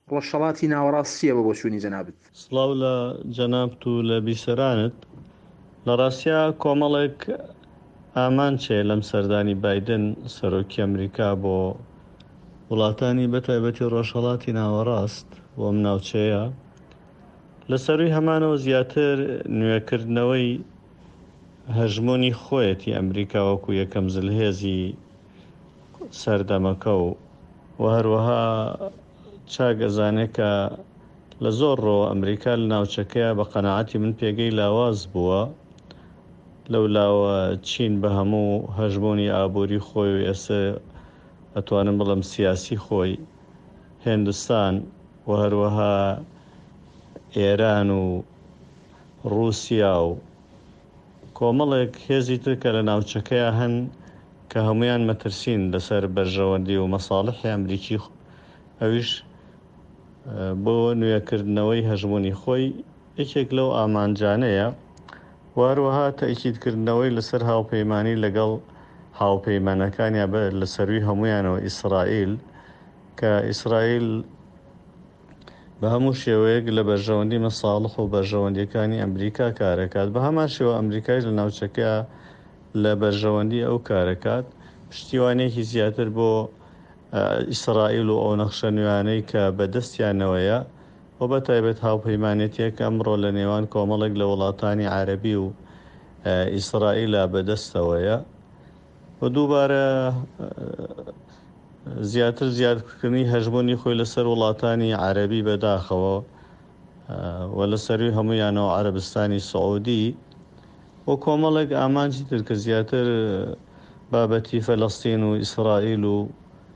ڕۆژهەڵاتی ناوەڕاست چییە بە بۆچوونی جەنابەت؟ سڵاو لە جەنابەت و لە بیسەرانت. لە ڕاستیا کۆمەڵێک ئامان چێ لەم سەردانی بایدن سەرۆکی ئەمریکا بۆ وڵاتانی بەتایبەتی ڕۆژهەڵاتی ناوەڕاست بۆ ئەم ناوچەیە لەسەروی هەمانەوە زیاتر نوێکردنەوەی هەژمۆنی خۆیەتی ئەمریکا وەکو یەکەم زلهێزی سەردەمەکە و و هەروەها چاگەزانێت کە لە زۆر ڕۆ ئەمریکا لە ناوچەکەیە بە قەناعەتی من پێگەی لاواز بووە لەولاوە چین بە هەموو هەژمۆنی ئابووری خۆی و ئێستا ئەتوانم بڵم سیاسی خۆی هێندستان و هەروەها ئێران و رووسیا و کۆمەڵێک هێزی ترکە لە ناوچەکەیە هەن کە هەمویان مەترسین لەسەر بەرژەوەندی و مەساڵحی ئەمریکی ئەویش بۆ نوێکردنەوەی هەژمۆنی خۆی یەکێک لەو ئامانجانەیە و هەروەها تەئکیدکردنەوەی لەسەر هاوپەیمانی لەگەڵ هاوپەیمانەکانیان بە لەسەروی هەمویانەوە ئیسرائیل کە ئیسرائیل بە هەموو شێوەیەک لە بەرژەوەندی مەساڵح و بەرژەوەندیەکانی ئەمریکا کارەکات بە هەمان شێوە ئەمریکای لە ناوچەکە لە بەرژەوەندی ئەو کارەکات پشتیوانێکی زیاتر بۆ ئیسرائیل و ئەو نەخشە نوێیانەی کە بەدەستیانەوەیە و بە تایبەت هاوپەیمانێتیەک ئەمڕۆ لە نێوان کۆمەڵێک لە وڵاتانی عارەبی و ئیسرائیلە بەدەستەوەیە و دووبارە زیاتر زیادکردنی هەژمۆنی خۆی لەسەر وڵاتانی عارەبی بەداخەوە و لەسەروی هەمویانەوە عەرەبستانی سەعودی و کۆمەڵێک ئامانجی تر کە زیاتر بابەتی فەلەستین و ئیسرائیل و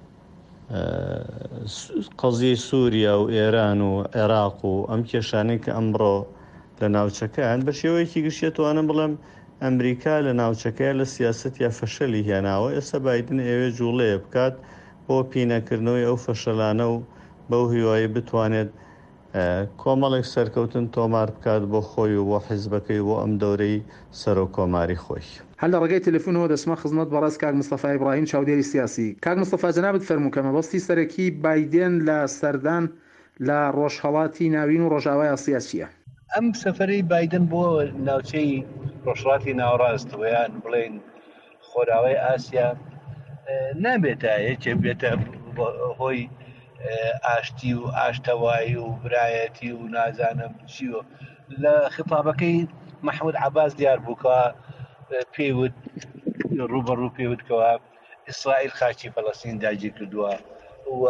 قەزیی سووریا و ئێران و عێراق و ئەم کێشانەی کە ئەمڕۆ لە ناوچەکەیان بە شێوەیەکی گشتێتوانم بڵێم ئەمریکا لە ناوچەکەیە لە سیاست یا فەشەلی هێناوە ئێستا بایدن ئێوێ جوڵەیە بکات بۆ پینەکردنەوەی ئەو فەشەلانە و بەو هیوایی بتوانێت کۆمەڵێک سەرکەوتن تۆمار بکات بۆ خۆی و بۆ حیزبەکەی بۆ ئەم دەورەی سەر و کۆماری خۆی. هەر لە ڕێگەی تەلەفۆنەوە دەسمە خزمەت بەڕێز کاک مستەفا ئیبراهیم چاودێری سیاسی. کاک مستەفا جەنابەت فەرموو کە مەبەستی سەرەکی بایدن لە سەردان لە ڕۆژهەڵاتی ناوین و ڕۆژاوای ئاسیا چییە؟ ئەم سەفەرەی بایدن بۆ ناوچەی ڕۆژهەڵاتی ناوەڕاست ویان بڵێن خۆراوای ئاسیا نابێتە یەکێ بێتە هۆی ئاشتی و ئاشتەوایی و برایەتی و نازانم چیوە. لە خطابەکەی محمود عەباس دیار بووکە پێیوت ڕوبەڕوو پێوتکەوە ئیسرائیل خاچی فەڵەستین داگیر کردووە و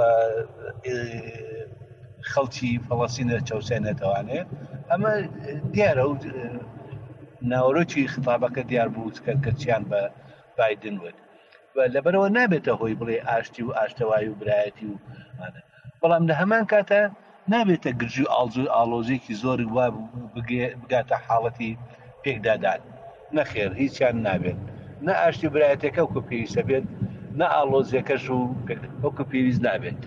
خەڵکی فەڵەستین چەوسێنێتەوانێت. ئەمە دیارە و ناوەڕۆکی خطابەکە دیار بوو کە چیان بە بایدن وت لەبەرەوە نابێتە هۆی بڵێ ئاشتی و ئاشتەوایی و برایەتی و بەڵام لە هەمان کاتە نابێتە گرژی و ئاڵزوی ئاڵۆزێکی زۆر وا بگاتە حاڵەتی پێکدادان. نەخێر هیچیان نابێت، نە ئاشتی برایەتەکە وکو پێویستە بێت، نە ئاڵۆزیەکەش و وەکو پێویست نابێت.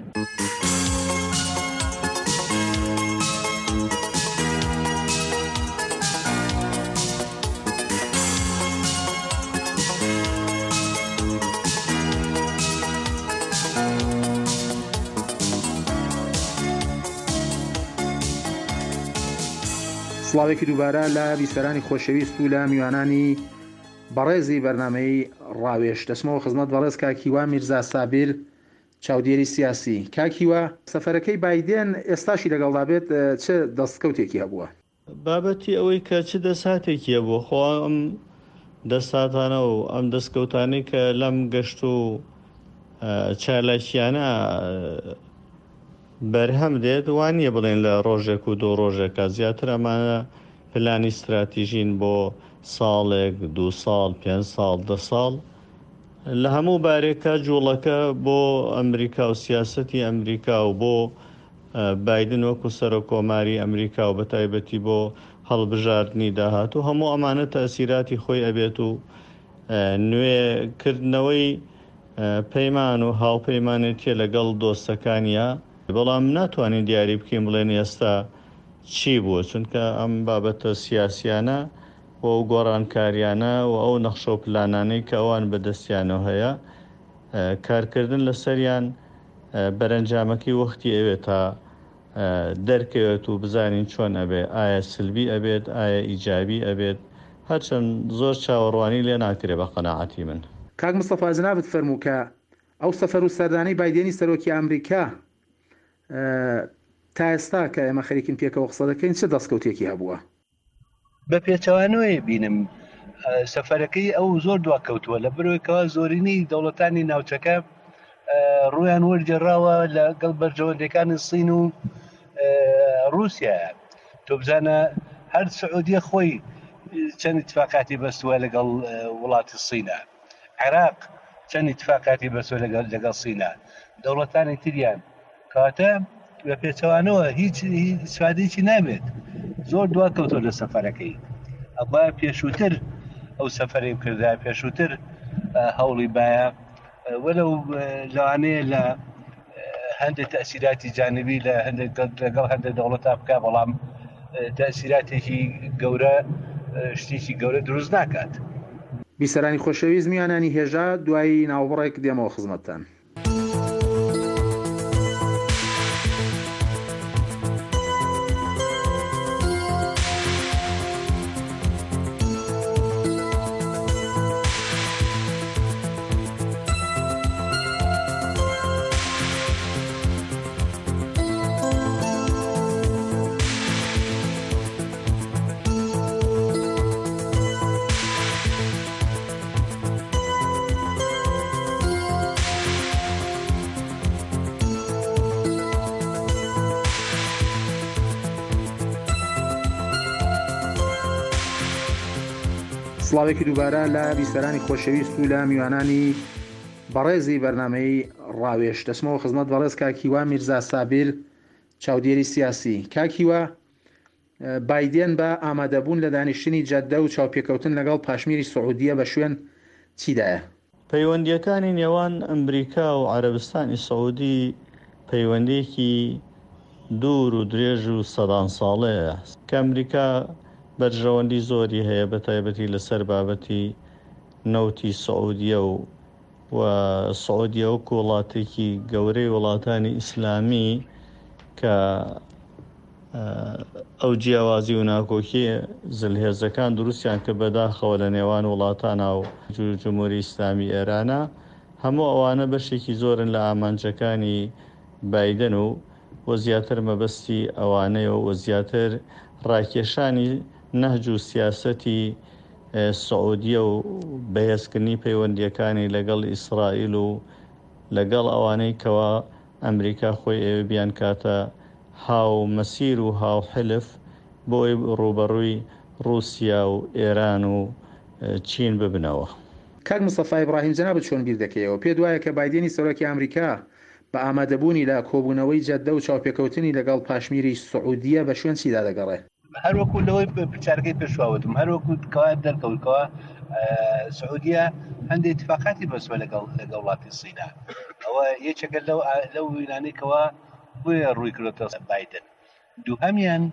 سڵاوێکی دووبارە لە بیسەرانی خۆشەویست و لە میوانانی بەڕێزی بەرنامەی ڕاوێش دەچمەوە خزمەت بەڕێز کاکیوا میرزا سابیر چاودێری سیاسی. کاکیوا سەفەرەکەی بایدن ئێستاشی لەگەڵدا بێت چه دەستکەوتێکی هەبووە؟ بابەتی ئەوەی کە چ دەساتێکی هەبووە خۆ ئەم دەساتانە و ئەم دەستکەوتانی کە لەم گەشت و چالاکیانە بەرهەم دێت وانییە بڵێن لە ڕۆژێک و دۆ ڕۆژێکە زیاتر ئەمانە پلانی استراتیژین بۆ ساڵێک دوو ساڵ پێنج ساڵ دە ساڵ لە هەموو بارێکە جوڵەکە بۆ ئەمریکا و سیاسەتی ئەمریکا و بۆ بایدن وەکو سەر و کۆماری ئەمریکا و بەتایبەتی بۆ هەڵبژاردننی داهات و هەموو ئەمانە تەسیراتی خۆی ئەبێت و نوێکردنەوەی پەیمان و هاوپەیمانێتیە لەگەڵ دۆستەکانیە. بەڵام ناتوانین دیاری بکەین بڵێن ئێستا چی بووە، چونکە ئەم بابەتە سیاسیانە و ئەو گۆڕانکاریانە و ئەو نەخشە و پلانانەی کە ئەوان بەدەستیانەوە هەیە کارکردن لەسەریان بەرەنجامەکەی وەختی ئەوێت تا دەرکەوێت و بزانین چۆن ئەبێ، ئایا سلبی ئەبێت، ئایا ئیجابی ئەبێت، هەرچەند زۆر چاوەڕوانی لێ ناکرێ بە قەناعەتی من. کاک مستەفا جنابت فەرموو کە ئەو سەفەر و سەردانەی بایدێنی سەرۆکی ئەمریکا تا ئێستا کە ئێمە خەریکین پێکەوە قسە دەکەین چه دەستکەوتێکی هەبووە؟ بە پێچەوانەوەی بینم سەفەرەکەی ئەو زۆر دواکەوتووە لە بەرەوەیکەوە زۆرینەی دەوڵەتانی ناوچەکە ڕویان وەرجێڕاوە لەگەڵ بەرژەوەندەکانی سین و رووسیا. تۆ بزانە هەر سعودیە خۆی چەند اتفاقاتی بەستووە لەگەڵ وڵاتی سینە، عێراق چەند اتفاقاتی بەستووە لەگەڵ سینە، دەوڵەتانی تریان کاتە بە پێچەوانەوە هیچ سوادێکی نابێت. زۆر دواکەوتۆ لە سەفەرەکەی ئەبا پێشووتر ئەو سەفەرەی کردە، پێشووتر هەوڵی باە وەلەو لەوانەیە لە هەندێک تەسیراتی جانبی لە لەگەڵ هەندێک دەوڵەتا بکە، بەڵام تەسیراتێکی گەورە شتێکی گەورە دروست ناکات. بیسەرانی خۆشەویست میوانانی هێژا دوایی ناوبڕێک دێمەوە خزمەتتان. سڵاوێکی دووبارە لە بیسەرانی خۆشەویست و لە میوانانی بەڕێزی بەرنامەی ڕاوێش دەچمەوە خزمەت بەڕێز کاکیوا میرزا سابیر چاودێری سیاسی. کاکیوا، بایدێن بە ئامادەبوون لە دانیشتنی جەددە و چاوپێکەوتن لەگەڵ پاشمیری سعودیە بە شوێن چیدایە؟ پەیوەندیەکانی نێوان ئەمریکا و عەرەبستانی سعودی پەیوەندێکی دوور و درێژ و سەدان ساڵەیە کە ئەمریکا بەرژەوەندی زۆری هەیە بە تایبەتی لەسەر بابەتی نەوتی سعودیە و و سعودیە و وڵاتێکی گەورەی وڵاتانی ئیسلامی کە ئەو جیاوازی و ناکۆکی زلهێزەکان دروستیان کە بەداخەوە لە نێوان وڵاتانە و جمهوری ئیسلامی ئێرانە، هەموو ئەوانە بەشێکی زۆرن لە ئامانجەکانی بایدن و وە زیاتر مەبەستی ئەوانەیە و زیاتر ڕاکێشانی نەهج و سیاسەتی سعودیە و بەهێزکردنی پەیوەندیەکانی لەگەڵ ئیسرائیل و لەگەڵ ئەوانەی کەوا ئەمریکا خۆی ئێوە بیان کاتە هاو مەسیر و هاو حلف بۆی ڕوبەڕووی رووسیا و ئێران و چین ببنەوە. کاک مستەفا ئیبراهیم جەنابەت چۆن بیر دەکەیەوە؟ پێت وایە کە بایدێنی سەرۆکی ئەمریکا بە ئامادەبوونی لە کۆبوونەوەی جەددە و چاوپێکەوتنی لەگەڵ پاشمیری سعودیە بە شوێن چیدا دەگەڕێ؟ هەروەکو لەوەی پرچارەکەی پێشواوتم، هەروەکو کەوا دەرکەوتکەوە سعودیە هەندێک اتفاقاتی بەسوە لەگەڵ لەگەڵ وڵاتی سینە. ئەوە یەکێکە لەو لەو وینانەیەکەوە بۆیە ڕووی کردۆتە بایدن. دووهەمیان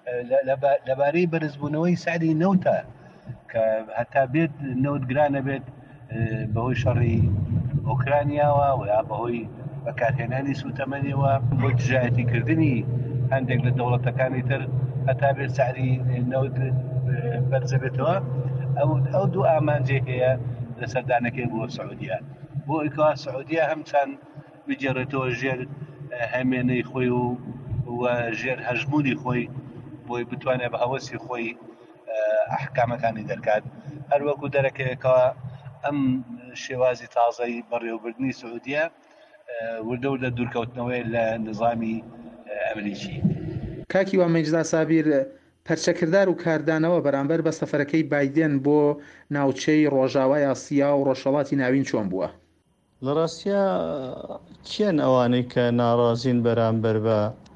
لەبارەی بەرزبوونەوەی سعری نەوتە کە هەتا بێت نەوت گرانە بێت بەهۆی شەڕی ئۆکرانیاوە و یا بەهۆی بەکارهێنانی سوتەمەنیەوە بۆ دژایەتیکردنی هەندێک لە دەوڵەتەکانی تر هەتا بێت سعری نەوت بەرزە بێتەوە. ئەو دوو ئامانجێ هەیە لە سەردانەکەی بۆ سعودیە، بۆ ئەوکەوا سعودیە هەمچەند بجێڕێتەوە ژێر هەمێنەی خۆی و ژێر هەژمونی خۆی بۆی بتوانێت بە هەوەسی خۆی ئەحکامەکانی دەرکات. هەروەکو دەرەکەیەکەوە ئەم شێوازی تازەی بەڕێوەبردننی سعودیە وردە و لە دوورکەوتنەوەی لە نظامی ئەمریکی. کاکیوا میرزا سابیر، پەرچەکردار و کاردانەوە بەرامبەر بە سەفەرەکەی بایدێن بۆ ناوچەی ڕۆژاوای ئاسیا و ڕۆژهەڵاتی ناوین چۆن بووە؟ لە ڕاستیە کێن ئەوانەی کە ناڕازین بەرامبەر بە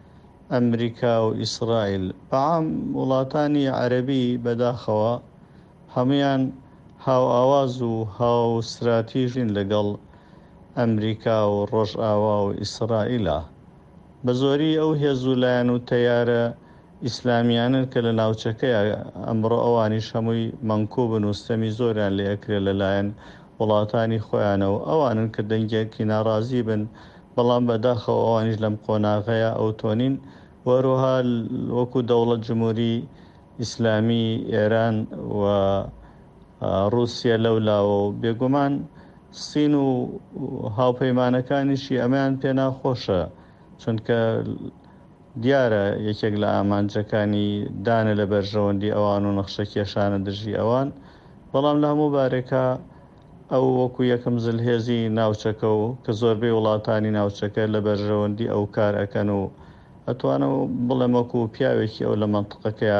ئەمریکا و ئیسرائیل بەعام وڵاتانی عەرەبی بەداخەوە هەمویان هاو ئاواز و هاو استراتیژین لەگەڵ ئەمریکا و ڕۆژئاوا و ئیسرائیلە. بە زۆری ئەو هێزوولایەن و تەیارە ئیسلامیانن کە لە ناوچەکەیە ئەمڕۆ ئەوانیش هەمووی مەنکوبن و ستەمی زۆریان لێ ئەکرێت لەلایەن وڵاتانی خۆیانەوە. ئەوانن کە دەنگێکی ناڕازی بن، بەڵام بەداخەوە ئەوانیش لەم قۆناغەیە ئەو تۆنین وەروها وەکو دەوڵەت جمهوری ئیسلامی ئێران و رووسیا لەولاوە و بێگومان سین و هاوپەیمانەکانیشی ئەمەیان پێ ناخۆشە، چونکە دیارە یەکێک لە ئامانجەکانی دانە لە بەرژەوەندی ئەوان و نەخشە کێشانە دژی ئەوان، بەڵام لە هەموو بارێکە ئەو وەکو یەکەم زلهێزی ناوچەکە و کە زۆربەی وڵاتانی ناوچەکە لە بەرژەوەندی ئەو کار ئەکەن و ئەتوانە بڵێم وەکو پیاوێکی ئەو لە منتقەکەیە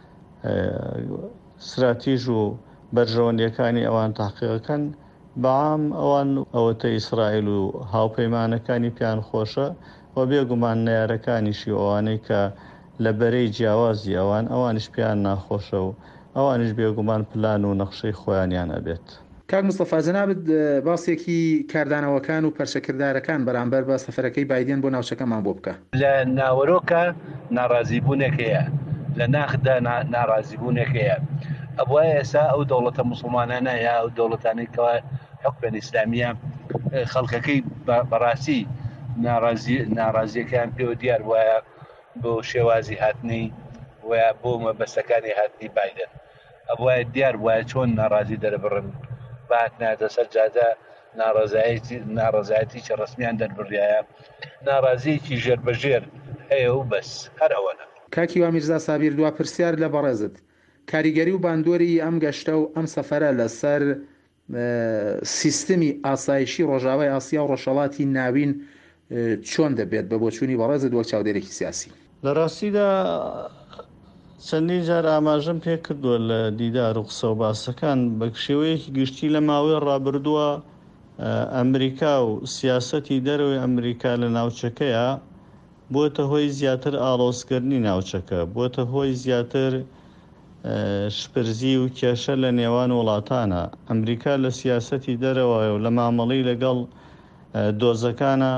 استراتیژ و بەرژەوەندیەکانی ئەوان تاقیقەکەن بەعام ئەوان ئەوەتە ئیسرائیل و هاوپەیمانەکانی پیان خۆشە و بێگومان نەیارەکانیشی ئەوانەی کە لە بەرەی جیاوازی ئەوان ئەوانش پیان ناخۆشە و ئەوانش بێگومان پلان و نەخشەی خۆیانیان ئەبێت. کاک مستەفا جەنابەت باسێکی کاردانەوەکان و پەرچەکردارەکان بەرامبەر بە سەفەرەکەی بایدێن بۆ ناوچەکەمان بۆ بکە. لە ناوەرۆکە ناڕازیبوونێکەیە، لە ناخدا ناڕازیبوونێکەیە. ئەوە ئێستا ئەو دەوڵەتە موسڵمانانە یا ئەو دەوڵەتانەی کەوا حکومەت ئیسلامیە خەڵکەکەی بەڕاستی ناڕازیەکان پێوە دیار وایە بۆ شێوازی هاتنی وە بۆ مەبەستەکانی هاتنی بایدن. ئەوە دیار وایە چۆن ناڕازی دەرەبڕن بات ناتە سەر جادە ناڕازایەتی چە ڕسمیان دەربڕایە، ناڕازیەکی ژێربەژێر هەیە و بەس هەر ئەوەنە. کاکی وا میرزا سابیر دوا پرسیار لە بەڕێزت کاریگەری و باندۆری ئەم گەشتە و ئەم سەفەرە لەسەر سیستمی ئاسایشی ڕۆژاوای ئاسیا و ڕۆژهەڵاتی ناوین چۆن دەبێت بە بۆچوونی بەڕێزت وەک چاودێرێکی سیاسی؟ لە ڕاستیدا چەندین جار ئاماژەم پێ کردووە لە دیدار و قسە و باسەکان بە شێوەیەکی گشتی لە ماوەی ڕابردووە ئەمریکا و سیاسەتی دەرەوەی ئەمریکا لە ناوچەکەیە بۆتە هۆی زیاتر ئاڵۆزکردنی ناوچەکە، بۆتە هۆی زیاتر شپرزی و کێشە لە نێوان وڵاتانە. ئەمریکا لە سیاسەتی دەرەوەی و لە مامەڵی لەگەڵ دۆزەکانە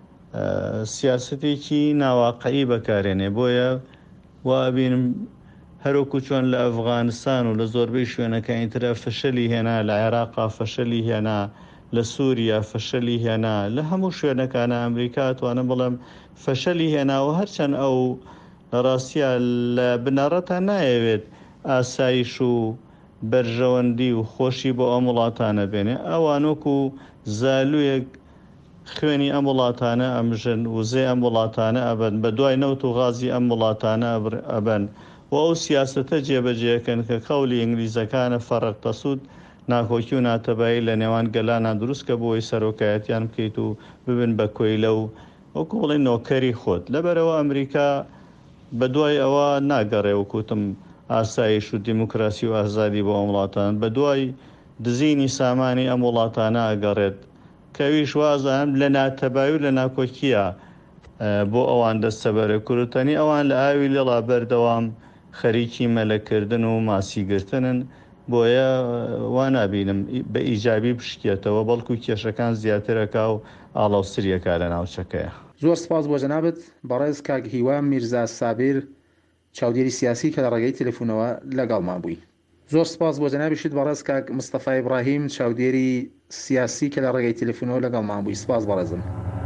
سیاسەتێکی ناواقعی بەکارێنێ، بۆیە وابینم هەروکو چۆن لە ئەفغانستان و لە زۆربەی شوێنەکانی ترە فەشەلی هێنا، لە عێراقا فەشەلی هێنا، لە سووریا فەشەلی هێنا، لە هەموو شوێنەکانە ئەمریکا توانە بڵێم فەشەلی هێناوە، هەرچەند ئەو لە ڕاستیە لە بنەڕەتە نایەوێت ئاسایش و بەرژەوەندی و خۆشی بۆ ئەم وڵاتانە بێنێ. ئەوانۆکو زالوویەک خوێنی ئەم وڵاتانە ئەمژن وزێ ئەم وڵاتانە ئەبن، بە دوای نەوت و غازی ئەم وڵاتانە ئەبن و ئەو سیاسەتە جێبەجێەکەن کە قەولی ئینگلیزەکانە فەرق تەسوود ناکۆکی و ناتەبایی لە نێوان گەلانە دروست کە بۆی سەرۆکایەتیان بکەیت و ببن بە کۆیلە و وەکو بڵێ نۆکەری خۆت. لەبەرەوە ئەمریکا بە دوای ئەوە ناگەڕێ و کوتم ئاسایش و دیموکراسی و ئازادی بۆ ئەم وڵاتان، بە دوای دزینی سامانی ئەم وڵاتانە ئەگەڕێت کەویش وازان لە ناتەبایی و لە ناکۆکیە بۆ ئەوان دەستەبەرە کوردستانی ئەوان لە ئاوی لێڵا بەردەوام خەریکی مەلەکردن و ماسیگرتنن، بۆیە وا نابینم بە ئیجابی بشکێتەوە، بەڵکو کێشەکان زیاترەکە و ئاڵاوسریەکە لە ناوچەکەیە. زۆر سپاس بۆ جەنابەت بەڕێز کاک هیوا میرزا سابیر چاودێری سیاسی کە لە ڕێگەی تەلەفۆنەوە لەگەڵمان بووی. زۆر سپاس بۆ جەنابیشت بەڕێز کاک مستەفای ئیبراهیم چاودێری سیاسی کە لە ڕێگەی تەلەفۆنەوە لەگەڵمان بووی. سپاس بەڕێزم.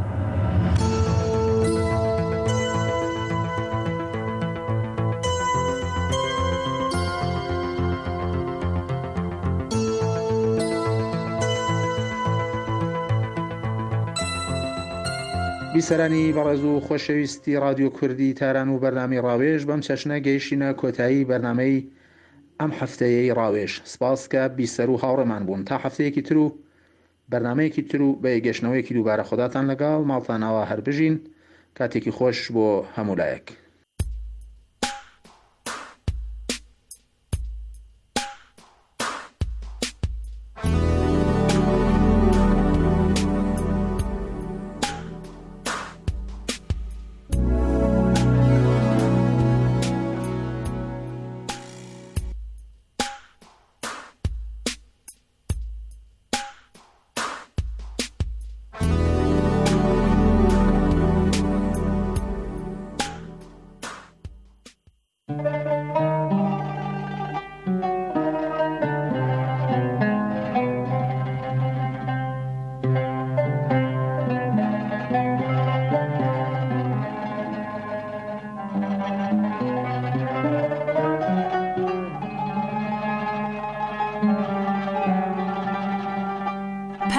بیسەرانی بەڕێز و خۆشەویستی رادیۆ کوردی تاران و بەرنامەی ڕاوێژ بەم چەشنە گەیشتینە کۆتایی بەرنامەی ئەم هەفتەیەی ڕاوێژ. سپاس کە بیسەر و هاوڕێمان بوون. تا هەفتەیەکی تر و بەرنمەیەکی تر و بە گەشتنەوەیەکی دووبارە خۆداتان لەگەڵ ماڵتانەوە هەر بژین. کاتێکی خۆش بۆ هەموو لایەک.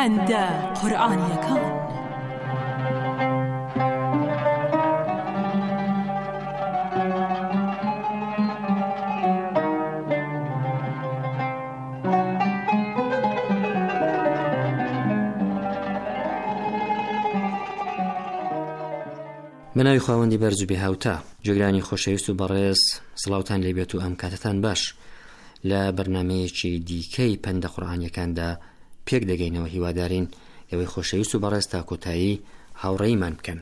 پەندە قورئانیەکان. بەناوی خاوەندی بەرز و بێهاوتا، جێگرانی خۆشەویست و بەڕێز، سڵاوتان لێبێت و ئەم کاتتان باش. لە بەرنامەیەکی دیکەی پەندە قورئانیەکاندا پێک دەگەینەوە، هیوادارین ئێوەی خۆشەویست و بەڕێز تا کۆتایی هاوڕێیمان بکەن.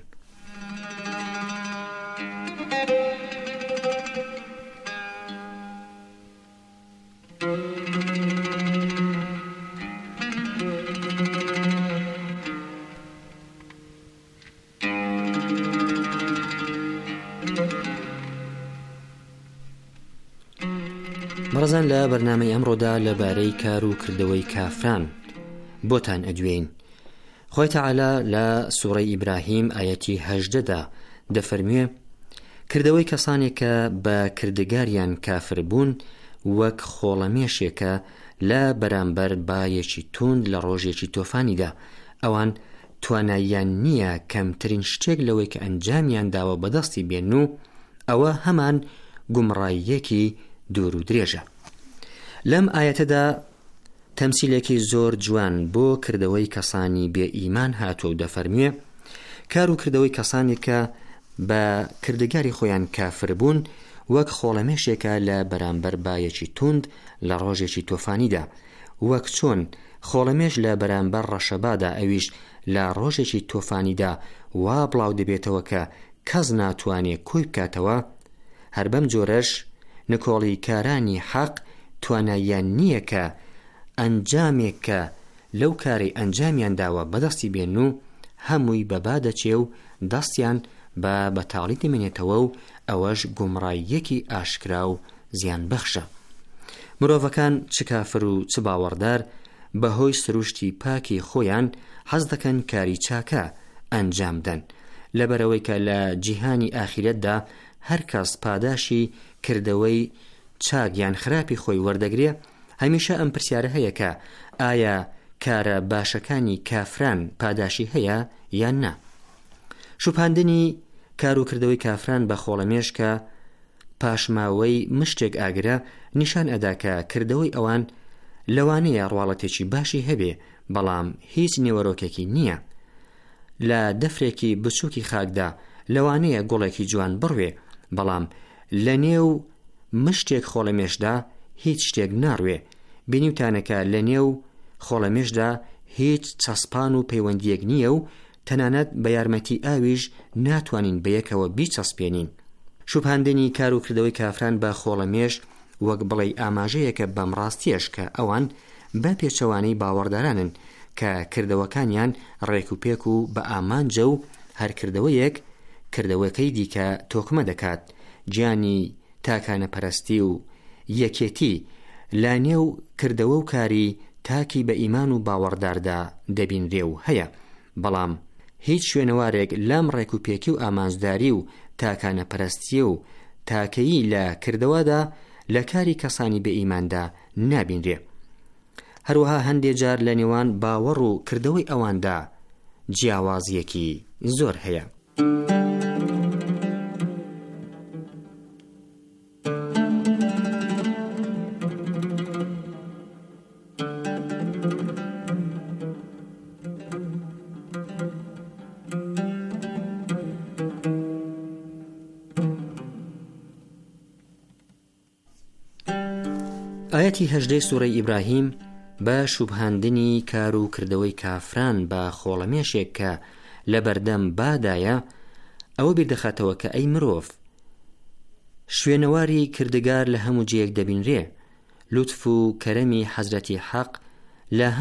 بەڕێزان، لە بەرنامەی ئەمڕۆدا لەبارەی کار و کردەوەی کافران بۆتان ئەدوێین. خۆی تەعالا لە سوورەی ئیبراهیم ئایەتی هەژدەدا دەفەرموێ کردەوەی کەسانێک کە بە کردگاریان کافر بوون وەک خۆڵەمێشێکە لە بەرامبەر بایەکی توند لە ڕۆژێکی تۆفانیدا. ئەوان تواناییان نییە کەمترین شتێک لەوەی کە ئەنجامیان داوە بەدەستی بێن و ئەوە هەمان گومڕاییەکی دوور و درێژە. لەم ئایەتەدا تەمسیلێکی زۆر جوان بۆ کردەوەی کەسانی بێ ئیمان هاتووە و دەفەرموێ کار و کردەوەی کەسانێک کە بە کردگاری خۆیان کافر بوون وەک خۆڵەمێشێکە لە بەرامبەر بایەکی توند لە ڕۆژێکی تۆفانیدا. وەک چۆن خۆڵەمێش لە بەرامبەر ڕەشەبادا ئەویش لە ڕۆژێکی تۆفانیدا وا بڵاو دەبێتەوە کە کەس ناتوانێت کۆی بکاتەوە، هەر بەم جۆرەش نکۆڵی کارانی حەق تواناییان نییە کە ئەنجامێک کە لەو کارەی ئەنجامیان داوە بەدەستی بێن و هەمووی بەبا دەچێ و دەستیان بە بەتاڵی دەمێنێتەوە و ئەوەش گومڕاییەکی ئاشکرا و زیان بەخشە. مرۆڤەکان چ کافر و چ باوەڕدار بەهۆی سروشتی پاکی خۆیان حەز دەکەن کاری چاکە ئەنجام دەن، لەبەرەوەی کە لە جیهانی ئاخیرەتدا هەر کەس پاداشی کردەوەی چاگیان خراپی خۆی وەردەگرێ. هەمیشە ئەم پرسیارە هەیە کە ئایا کارە باشەکانی کافران پاداشی هەیە یان نا. شوپاندنی کار و کردەوەی کافران بە خۆڵەمێش کە پاشماوەی مشتێک ئاگرە نیشان ئەدا کە کردەوەی ئەوان لەوانەیە ڕواڵەتێکی باشی هەبێ، بەڵام هیچ نێوەرۆکێکی نییە. لە دەفرێکی بچووکی خاکدا لەوانەیە گوڵێکی جوان بڕوێ، بەڵام لە نێو مشتێک خۆڵەمێشدا هیچ شتێک ناڕوێ. بینیوتانەکە لە نێو خۆڵەمێشدا هیچ چەسپان و پەیوەندیەک نییە و تەنانەت بە یارمەتی ئاویش ناتوانین بەیەکەوە بیچەسپێنین. شوپاندنی کار و کردەوەی کافران بە خۆڵەمێش وەک بڵێ ئاماژەیەکە بەم ڕاستیەش کە ئەوان بە پێچەوانەی باوەڕدارانن کە کردەوەکانیان ڕێک و پێک و بە ئامانجە و هەر کردەوەیەک کردەوەکەی دیکە تۆکمە دەکات. گیانی تاکانە پەرستی و یەکێتی لا نێو کردەوە و کاری تاکی بە ئیمان و باوەڕداردا دەبینرێ و هەیە، بەڵام هیچ شوێنەوارێک لەم ڕێک و پێکی و ئامانجداری و تاکانە پەرستی و تاکەیی لە کردەوەدا لە کاری کەسانی بە ئیماندا نابینرێ. هەروەها هەندێک جار لە نێوان باوەڕ و کردەوەی ئەواندا جیاوازیەکی زۆر هەیە. ئاەتی هەژدەی سوورەی ئیبراهیم بە شوبهاندنی کار و کردەوەی کافران بە خۆڵەمێشێک کە لە بەردەم بادایە ئەوە بیردەخاتەوە کە ئەی مرۆڤ، شوێنەواری کردگار لە هەموو جێیەک دەبینرێ. لوتف و کەرەمی حەزرەتی حەق لە